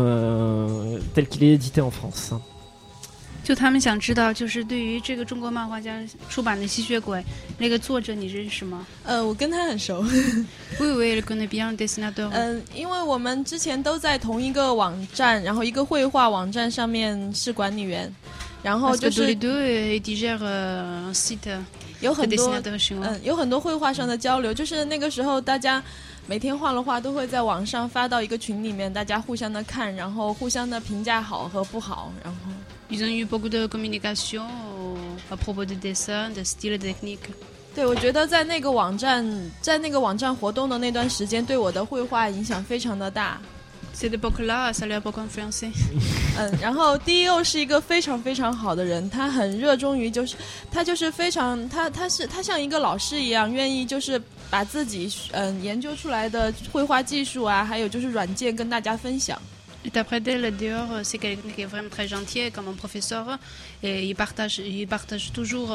tel qu'il est édité en France. 就他们想知道，就是对于这个中国漫画家出版的《吸血鬼》那个作者，你认识吗？ 我跟他很熟。 Oui, le connais bien, dessinateur. 因为我们之前都在同一个网站，然后一个绘画网站上面是管理员，然后 Parce 就 que tous 是 les deux, ils gèrent un site 有 de 很多 dessinateurs chinois. 有很多绘画上的交流，就是那个时候大家每天画了画都会在网上发到一个群里面，大家互相的看，然后互相的评价好和不好，然后 Ils ont eu beaucoup de communication à propos de dessin, de style, de technique. 对，我觉得在那个网站活动的那段时间，对我的绘画影响非常的大。 Cette époque-là, ça lui a beaucoup influencé. 然后 DO 是一个非常非常好的人，他很热衷于他非常他像一个老师一样，愿意就是把自己研究出来的绘画技术啊，还有就是软件跟大家分享。 Et après d'elle, Dior, c'est quelqu'un qui est vraiment très gentil comme un professeur. Et il partage toujours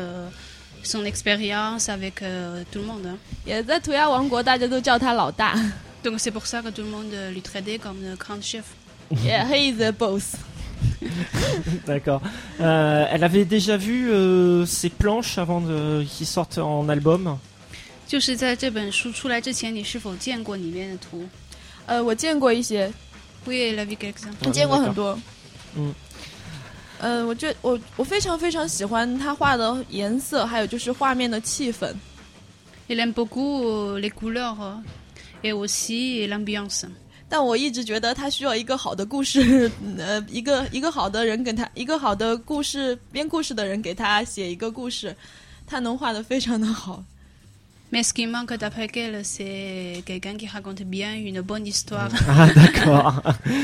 son expérience avec tout le monde. 也在涂鸦王国，大家都叫他老大。 Donc c'est pour ça que tout le monde lui traitait comme le grand chef. Yeah, he is the boss. D'accord. Elle avait déjà vu ces planches avant qu'ils sortent en album. 就是在这本书出来之前，你是否见过里面的图？ 我见过一些。 Oui, la vie quelques-uns. 我见过很多。 嗯。 我非常非常喜欢他画的颜色，还有就是画面的气氛。 Il aime beaucoup les couleurs et aussi l'ambiance. 但我一直觉得他需要一个好的故事，一个好的人给他，一个好的故事编故事的人给他写一个故事，他能画得非常的好。 Mais ce qui manque d'après elle, c'est quelqu'un qui raconte bien une bonne histoire. Ah d'accord.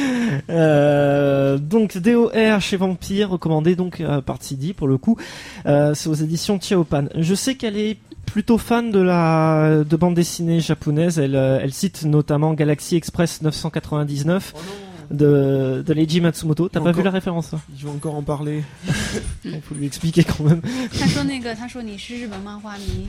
Donc DOR chez Vampire, recommandé donc par Tidi pour le coup. C'est aux éditions Chaopan. Je sais qu'elle est plutôt fan de bande dessinée japonaise. Elle cite notamment Galaxy Express 999 de Leiji Matsumoto. T'as pas vu la référence toi? Je vais encore en parler. Il faut lui expliquer quand même. 他说你是日本漫画迷。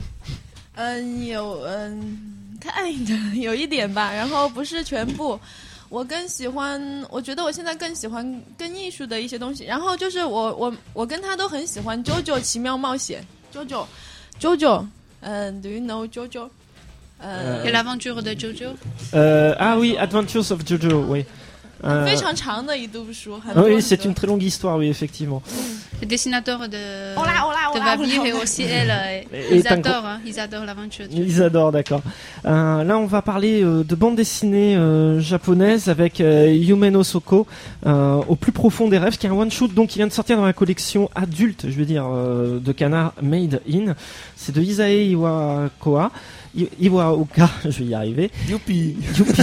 有一点吧，然后不是全部。我觉得我现在更喜欢更艺术的一些东西。然后就是我跟他都很喜欢 JoJo 奇妙冒险 JoJo， Do you know JoJo？ Et l'aventure de JoJo？ Ah oui, Adventures of JoJo, oui. 非常长的一部书，很多 Oui, c'est une très longue histoire, oui, effectivement. Le dessinateur de Hola, Vabir et aussi elle, ils adorent l'aventure. Ils adorent, d'accord. Là, on va parler de bande dessinée japonaise avec Yume no Soko, au plus profond des rêves, qui est un one-shot donc qui vient de sortir dans la collection adulte, je veux dire, de Canard Made In. C'est de Isae Iwakawa. Iwakawa, je vais y arriver. Youpi.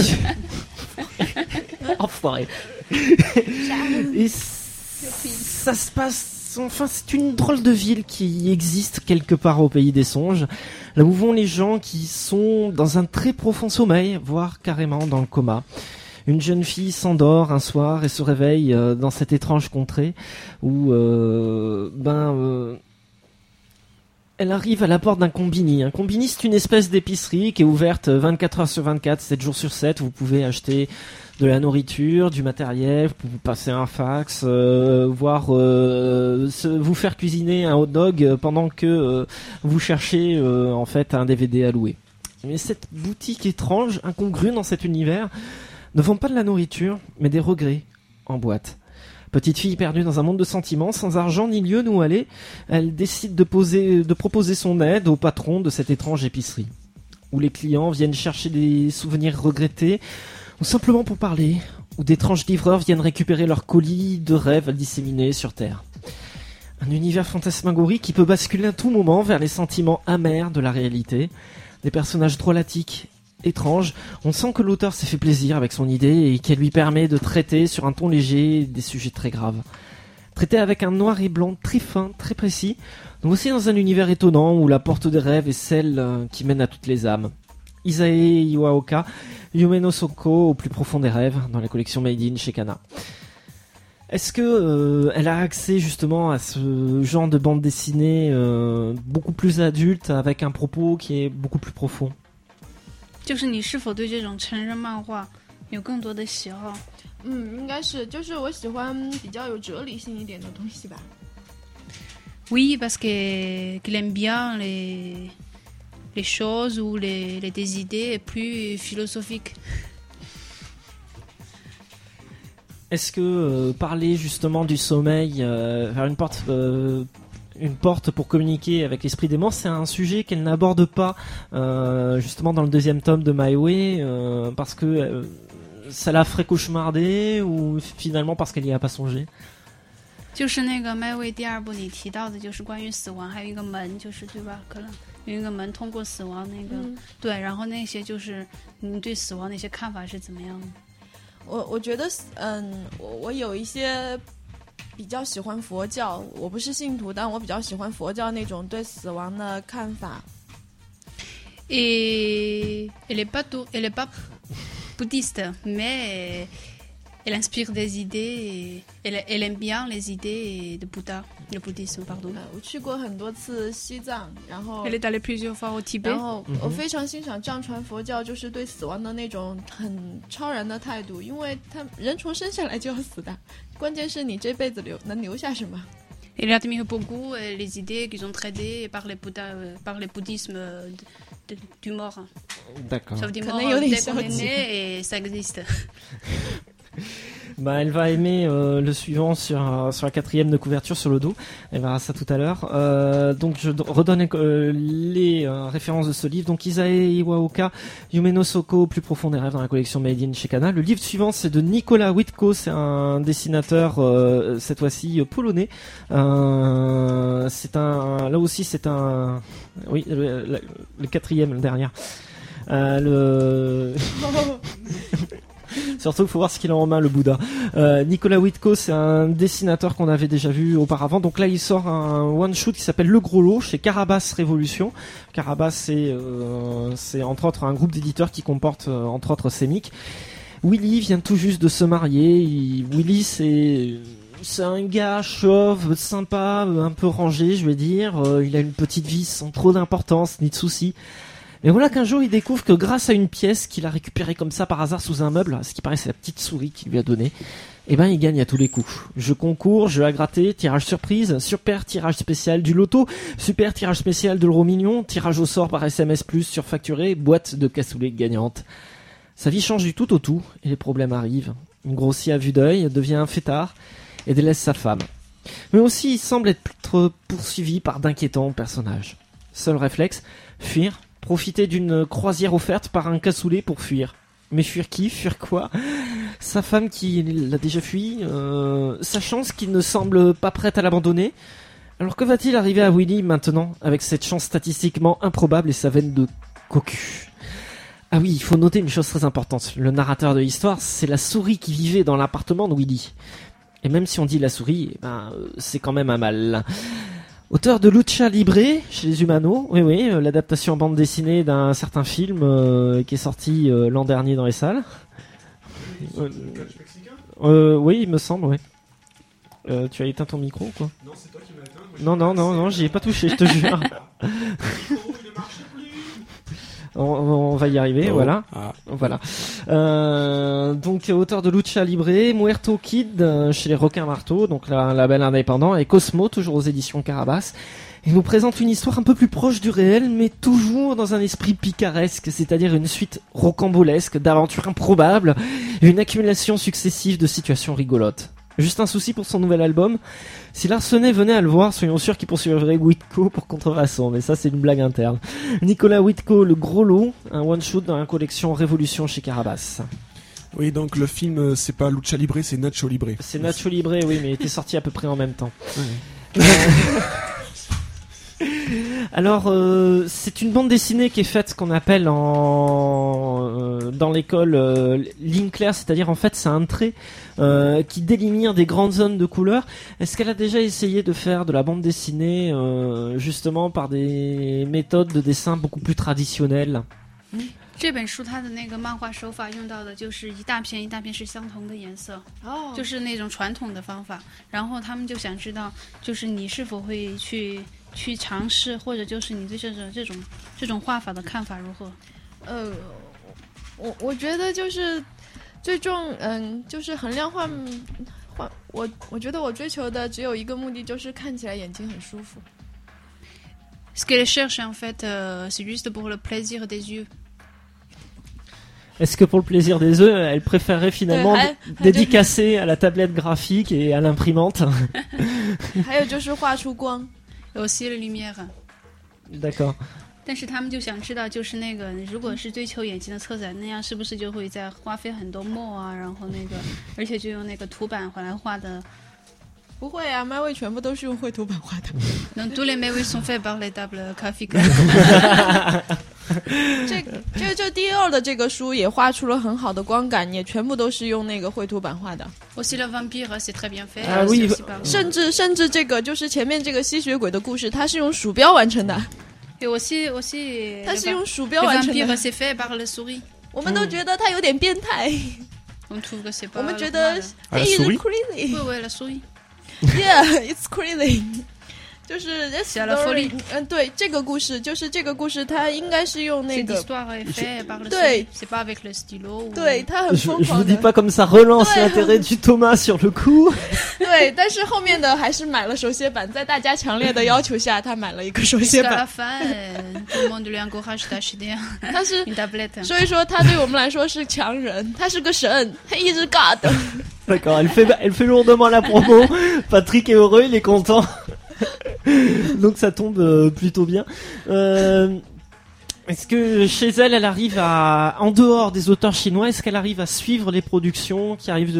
Enfoiré. Et ça se passe, enfin, c'est une drôle de ville qui existe quelque part au pays des songes, là où vont les gens qui sont dans un très profond sommeil, voire carrément dans le coma. Une jeune fille s'endort un soir et se réveille dans cette étrange contrée où, Elle arrive à la porte d'un combini. Un combini, c'est une espèce d'épicerie qui est ouverte 24 heures sur 24, 7 jours sur 7. Vous pouvez acheter de la nourriture, du matériel, vous pouvez passer un fax, voire vous faire cuisiner un hot dog pendant que vous cherchez en fait un DVD à louer. Mais cette boutique étrange, incongrue dans cet univers, ne vend pas de la nourriture, mais des regrets en boîte. Petite fille perdue dans un monde de sentiments, sans argent ni lieu où aller, elle décide de proposer son aide au patron de cette étrange épicerie, où les clients viennent chercher des souvenirs regrettés, ou simplement pour parler, où d'étranges livreurs viennent récupérer leurs colis de rêves disséminés sur Terre. Un univers fantasmagorique qui peut basculer à tout moment vers les sentiments amers de la réalité, des personnages drôlatiques, étranges. On sent que l'auteur s'est fait plaisir avec son idée et qu'elle lui permet de traiter sur un ton léger des sujets très graves. Traité avec un noir et blanc très fin, très précis, donc aussi dans un univers étonnant où la porte des rêves est celle qui mène à toutes les âmes. Isae Iwaoka, Yume no Soko au plus profond des rêves, dans la collection Made in chez Kana. Est-ce que elle a accès justement à ce genre de bande dessinée beaucoup plus adulte, avec un propos qui est beaucoup plus profond? 就是你是否对这种成人漫画有更多的喜好？ 应该是，就是我喜欢比较有哲理性一点的东西吧。 Oui, parce qu'il aime bien les choses ou des idées plus philosophiques. Est-ce que parler justement du sommeil, faire une porte pour communiquer avec l'esprit des morts, c'est un sujet qu'elle n'aborde pas justement dans le deuxième tome de My Way, parce que ça la ferait cauchemarder, ou finalement parce qu'elle n'y a pas songé? 就是那个麦位第二部你提到的，就是关于死亡，还有一个门，就是对吧？可能有一个门通过死亡那个，对，然后那些就是你对死亡的一些看法是怎么样的？ 我觉得，我有一些比较喜欢佛教，我不是信徒，但我比较喜欢佛教那种对死亡的看法。 Et elle est pas bouddhiste, mais elle inspire des idées. Elle aime bien les idées de Bouddha, le bouddhisme, pardon. 我去过很多次西藏，然后 Elle est allée plusieurs fois au Tibet. 然后我非常欣赏藏传佛教，就是对死亡的那种很超然的态度，因为人从生下来就要死的，关键是你这辈子能留下什么。 Elle admire beaucoup les idées qui sont traitées par le bouddhisme du mort. D'accord. Ça veut dire Qu'on mort ait eu des dès qu'on est sorties. né et ça existe. Bah, elle va aimer le suivant sur la quatrième de couverture sur le dos. Elle verra ça tout à l'heure. Donc je redonne les références de ce livre. Donc Isae Iwaoka, Yume no Soko, plus profond des rêves dans la collection Made in chez Kana. Le livre suivant, c'est de Nicolas Witko. C'est un dessinateur cette fois-ci polonais. Là aussi c'est un oui le quatrième, le dernier. Surtout, il faut voir ce qu'il a en main, le Bouddha. Nicolas Witko, c'est un dessinateur qu'on avait déjà vu auparavant. Donc là, il sort un one-shoot qui s'appelle Le Gros Lot chez Carabas Révolution. Carabas, c'est entre autres un groupe d'éditeurs qui comporte entre autres Semic. Willy vient tout juste de se marier. Willy, c'est un gars chauve, sympa, un peu rangé, je vais dire. Il a une petite vie sans trop d'importance ni de soucis. Mais voilà qu'un jour il découvre que grâce à une pièce qu'il a récupérée comme ça par hasard sous un meuble, ce qui paraît c'est la petite souris qu'il lui a donnée, et ben il gagne à tous les coups. Jeu concours, jeu à gratter, tirage surprise, super tirage spécial du loto, super tirage spécial de l'euro million, tirage au sort par SMS+, surfacturé, boîte de cassoulet gagnante. Sa vie change du tout au tout, et les problèmes arrivent. Il grossit à vue d'œil, devient un fêtard, et délaisse sa femme. Mais aussi il semble être poursuivi par d'inquiétants personnages. Seul réflexe, fuir. Profiter d'une croisière offerte par un cassoulet pour fuir. Mais fuir qui? Fuir quoi? Sa femme qui l'a déjà fui, sa chance qui ne semble pas prête à l'abandonner. Alors que va-t-il arriver à Willy maintenant, avec cette chance statistiquement improbable et sa veine de cocu? Ah oui, il faut noter une chose très importante. Le narrateur de l'histoire, c'est la souris qui vivait dans l'appartement de Willy. Et même si on dit la souris, c'est quand même un mal. Auteur de Lucha Libre chez les Humano, oui, l'adaptation en bande dessinée d'un certain film qui est sorti l'an dernier dans les salles. Oui, il me semble, oui. Tu as éteint ton micro ou quoi? Non, c'est toi qui m'as éteint. Non, j'y ai pas touché, je te jure. On va y arriver, Oh. voilà. Ah. Voilà. Donc auteur de Lucha Libre, Muerto Kid chez les Requins Marteaux, donc un label indépendant, et Cosmo, toujours aux éditions Carabas. Il nous présente une histoire un peu plus proche du réel, mais toujours dans un esprit picaresque, c'est-à-dire une suite rocambolesque d'aventures improbables, une accumulation successive de situations rigolotes. Juste un souci pour son nouvel album, si Larsenet venait à le voir, soyons sûrs qu'il poursuivrait Whitco pour contrefaçon, mais ça c'est une blague interne. Nicolas Whitco, le gros lot, un one-shot dans la collection Révolution chez Carabas. Oui, donc le film, c'est pas Lucha Libre, c'est Nacho Libre. C'est Nacho Libre, oui, mais il était sorti à peu près en même temps. Alors, c'est une bande dessinée qui est faite, ce qu'on appelle dans l'école ligne claire, c'est-à-dire en fait c'est un trait qui délimite des grandes zones de couleurs. Est-ce qu'elle a déjà essayé de faire de la bande dessinée justement par des méthodes de dessin beaucoup plus traditionnelles? 这本书它的那个漫画手法用到的就是一大片一大片是相同的颜色， 哦， 就是那种传统的方法。然后他们就想知道，就是你是否会去尝试，或者就是你对这种画法的看法如何？ 我觉得就是最重，就是衡量画，我觉得我追求的只有一个目的，就是看起来眼睛很舒服。 Ce qu'elle cherche en fait, c'est juste pour le plaisir des yeux. Est-ce que pour le plaisir des yeux, elle préférerait finalement dédicacer à la tablette graphique et à l'imprimante? 还有就是画出光。 Et aussi la lumière. D'accord. 但是他们就想知道，就是那个，如果是追求眼睛的策展，那样是不是就会再花费很多墨啊？然后那个，而且就用那个图板回来画的。 不会啊，麦味全部都是用绘图板画的。 Donc tous les méwis sont faits par les tables graphiques. 这第二的这个书也画出了很好的光感，也全部都是用那个绘图板画的。 Aussi le vampire, c'est très bien fait. Ah oui. 甚至这个就是前面这个吸血鬼的故事，它是用鼠标完成的。 Et aussi, 它是用鼠标 le 完成 vampire, 的。 c'est fait par le souris. 我们都觉得它有点变态， On trouve que c'est pas. 我们觉得啊 he is 鼠 crazy。 Ouais, la souris. Yeah, it's crazy 。就是写了 folie 对，这个故事就是这个故事，它应该是用那 Cette 个， histoire est faite par le Ouais. souris. C'est pas avec le stylo. Ou... 对，它很 Je 疯 vous 狂 dis 的。 pas comme ça relance Ouais. l'intérêt du Thomas sur le coup. 对，但是后面的还是买了手写版，在大家强烈的要求下，他买了一个手写 Jusqu'à 版 la。fin, tout le monde lui encourage d'acheter 他是， une tablette. 所以说他对我们来说是强人，他是个神，他一直 God。 D'accord, elle fait lourdement la promo. Patrick est heureux, il est content. Donc ça tombe plutôt bien. Est-ce que chez elle, elle arrive à, en dehors des auteurs chinois, est-ce qu'elle arrive à suivre les productions qui arrivent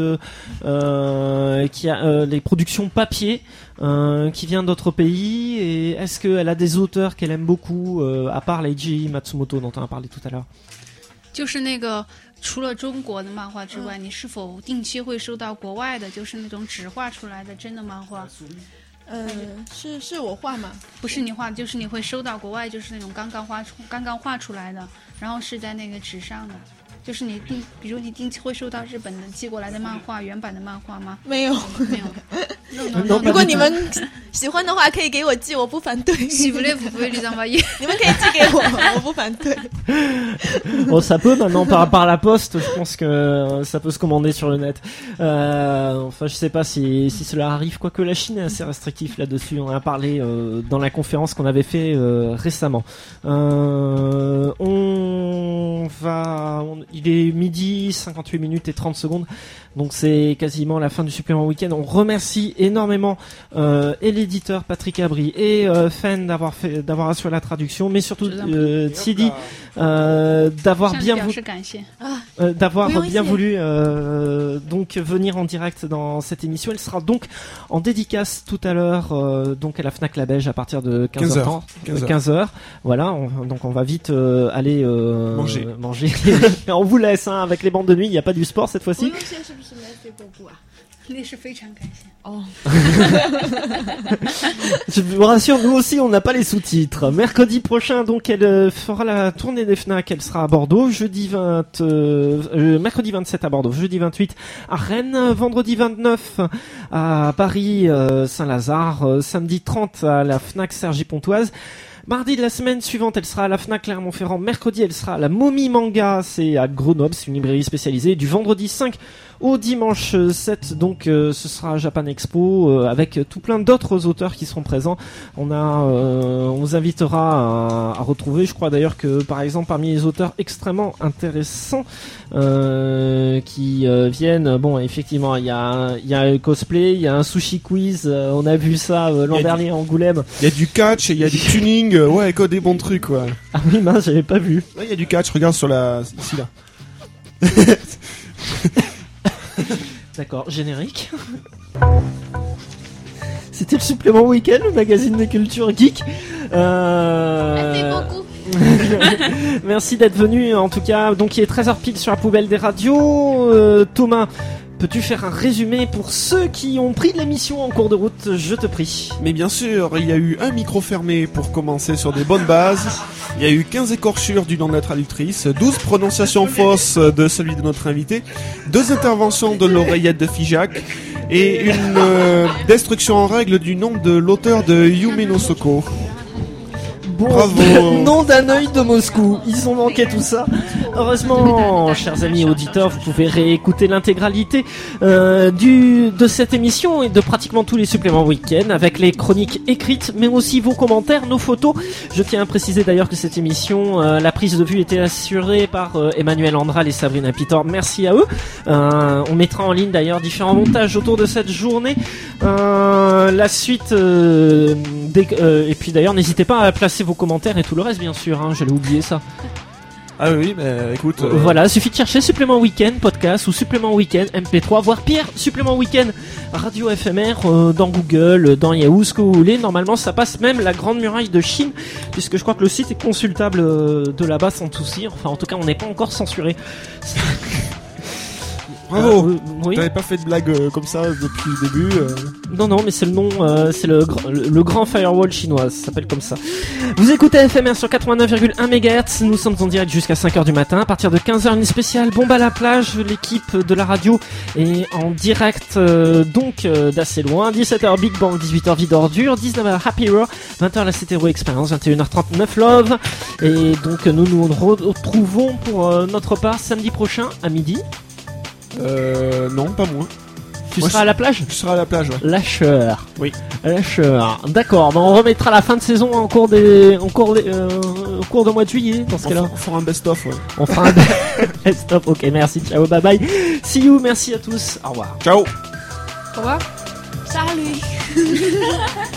les productions papier qui viennent d'autres pays, et est-ce qu'elle a des auteurs qu'elle aime beaucoup à part Leiji Matsumoto dont on a parlé tout à l'heure? 就是那个，除了中国的漫画之外，你是否定期会收到国外的，就是那种纸画出来的真的漫画？ 是我画吗？ 不是你画的，就是你会收到国外就是那种刚刚画出来的，然后是在那个纸上的。就是比如你定期会收到日本的寄过来的漫画，原版的漫画吗？ 没有。 没有。 如果你们喜欢的话，可以给我寄，我不反对。 Si vous voulez, vous pouvez les envoyer. 你们可以寄给我，我不反对。 Bon, ça peut maintenant par la poste, je pense que ça peut se commander sur le net. Enfin, je sais pas si cela arrive, quoique la Chine est assez restrictif là-dessus. On en a parlé dans la conférence qu'on avait fait récemment. Il est midi 58 minutes et 30 secondes. Donc c'est quasiment la fin du supplément week-end. On remercie énormément et l'éditeur Patrick Abri et Fen d'avoir assuré la traduction, mais surtout Tsidi d'avoir bien voulu donc venir en direct dans cette émission. Elle sera donc en dédicace tout à l'heure donc à la Fnac La Belge à partir de 15h. Voilà, donc on va vite aller manger. On vous laisse avec les bandes de nuit, il n'y a pas du sport cette fois-ci. 那是非常感谢。 哦， Je vous rassure, nous aussi, on n'a pas les sous-titres. Mercredi prochain, donc, elle fera la tournée des Fnac. Elle sera à Bordeaux. Mercredi 27 à Bordeaux. Jeudi 28 à Rennes. Vendredi 29 à Paris, Saint-Lazare. Samedi 30 à la Fnac Cergy-Pontoise. Mardi de la semaine suivante, elle sera à la Fnac Clermont-Ferrand. Mercredi, elle sera à la Momie Manga, c'est à Grenoble, c'est une librairie spécialisée. Du vendredi 5 au dimanche 7, donc ce sera à Japan Expo avec tout plein d'autres auteurs qui seront présents. On vous invitera à retrouver, je crois d'ailleurs que par exemple parmi les auteurs extrêmement intéressants qui viennent, bon effectivement il y a un cosplay, il y a un sushi quiz, on a vu ça l'an dernier à Angoulême. Il y a du catch, il y a du tuning, ouais, que des bons trucs, ouais. Ah oui, mince, j'avais pas vu. Ouais, il y a du catch, regarde sur ici là. D'accord, générique. C'était le supplément week-end, le magazine de culture geek. Merci beaucoup. Merci d'être venu, en tout cas. Donc il est 13h pile sur la poubelle des radios. Thomas, peux-tu faire un résumé pour ceux qui ont pris de l'émission en cours de route, je te prie. Mais bien sûr, il y a eu un micro fermé pour commencer sur des bonnes bases. Il y a eu 15 écorchures du nom de la traductrice, 12 prononciations fausses de celui de notre invité, 2 interventions de l'oreillette de Figeac et une destruction en règle du nom de l'auteur de Yume no Soko. Bon, Bravo. nom d'un œil de Moscou. Ils ont manqué tout ça. Heureusement, chers amis auditeurs, vous pouvez réécouter l'intégralité de cette émission et de pratiquement tous les suppléments week-end avec les chroniques écrites, mais aussi vos commentaires, nos photos. Je tiens à préciser d'ailleurs que cette émission, la prise de vue était assurée par Emmanuel Andral et Sabrina Pitor. Merci à eux. On mettra en ligne d'ailleurs différents montages autour de cette journée. La suite, et puis d'ailleurs, n'hésitez pas à placer vos commentaires et tout le reste, bien sûr. Hein, j'allais oublier ça. Ah oui, mais écoute... Voilà, il suffit de chercher supplément week-end podcast ou supplément week-end MP3, voire pire, supplément week-end radio éphémère dans Google, dans Yahoo, ce que vous voulez. Normalement, ça passe même la Grande Muraille de Chine, puisque je crois que le site est consultable de là-bas sans souci. Enfin, en tout cas, on n'est pas encore censuré. Bravo. Oui. T'avais pas fait de blague comme ça depuis le début Non, mais c'est le nom, c'est le grand firewall chinois, ça s'appelle comme ça. Vous écoutez FMR sur 89,1 MHz, nous sommes en direct jusqu'à 5h du matin. À partir de 15h, une spéciale bombe à la plage, l'équipe de la radio est en direct d'assez loin. 17h Big Bang, 18h Vie d'ordure, 19h Happy Hour, 20h la CTRO Experience, 21h39 Love. Et donc nous nous retrouvons pour notre part samedi prochain à midi. Non, pas moi. Tu seras à la plage ? Je serai à la plage, ouais. Lâcheur. Oui. Lâcheur. D'accord. On remettra la fin de saison en cours de mois de juillet dans ce cas-là. On fera un best-of, ouais. On fera un best-of. Ok, merci. Ciao, bye bye. See you. Merci à tous. Au revoir. Ciao. Au revoir. Salut.